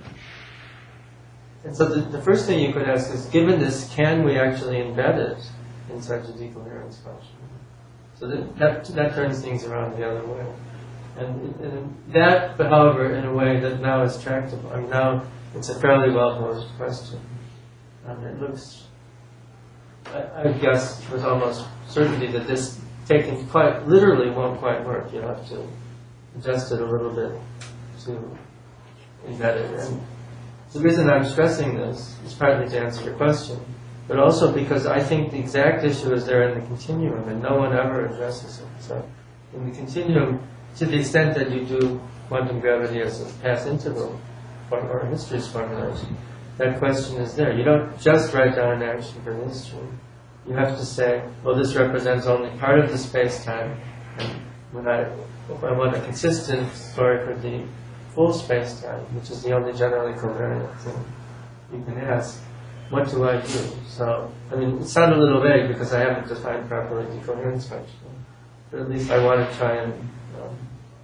And so the, the first thing you could ask is, given this, can we actually embed it in such a decoherence function? So that, that, that turns things around the other way. And, and that, but however, in a way that now is tractable. I mean, now it's a fairly well-posed question. Um, it looks, I, I guess with almost certainty that this taken quite literally won't quite work. You'll have to adjust it a little bit to embed it. And the reason I'm stressing this is partly to answer your question, but also because I think the exact issue is there in the continuum, and no one ever addresses it. So in the continuum, to the extent that you do quantum gravity as a path integral or, or histories formulation, that question is there. You don't just write down an action for history. You have to say, well, this represents only part of the space-time, and when I, if I want a consistent story for the full space-time, which is the only generally covariant thing you can ask, what do I do? So, I mean, it sounded a little vague because I haven't defined properly the coherence function, but at least I want to try and um,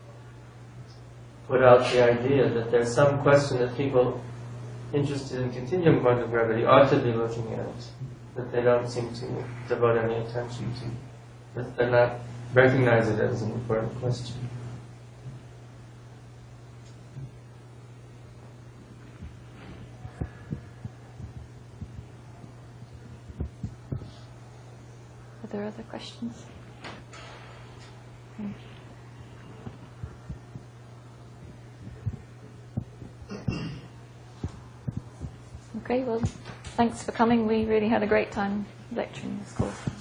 put out the idea that there's some question that people interested in continuum quantum gravity ought to be looking at, that they don't seem to devote any attention to, that they're not recognize it as an important question. Are there other questions? Hmm. Okay, well, thanks for coming. We really had a great time lecturing this course.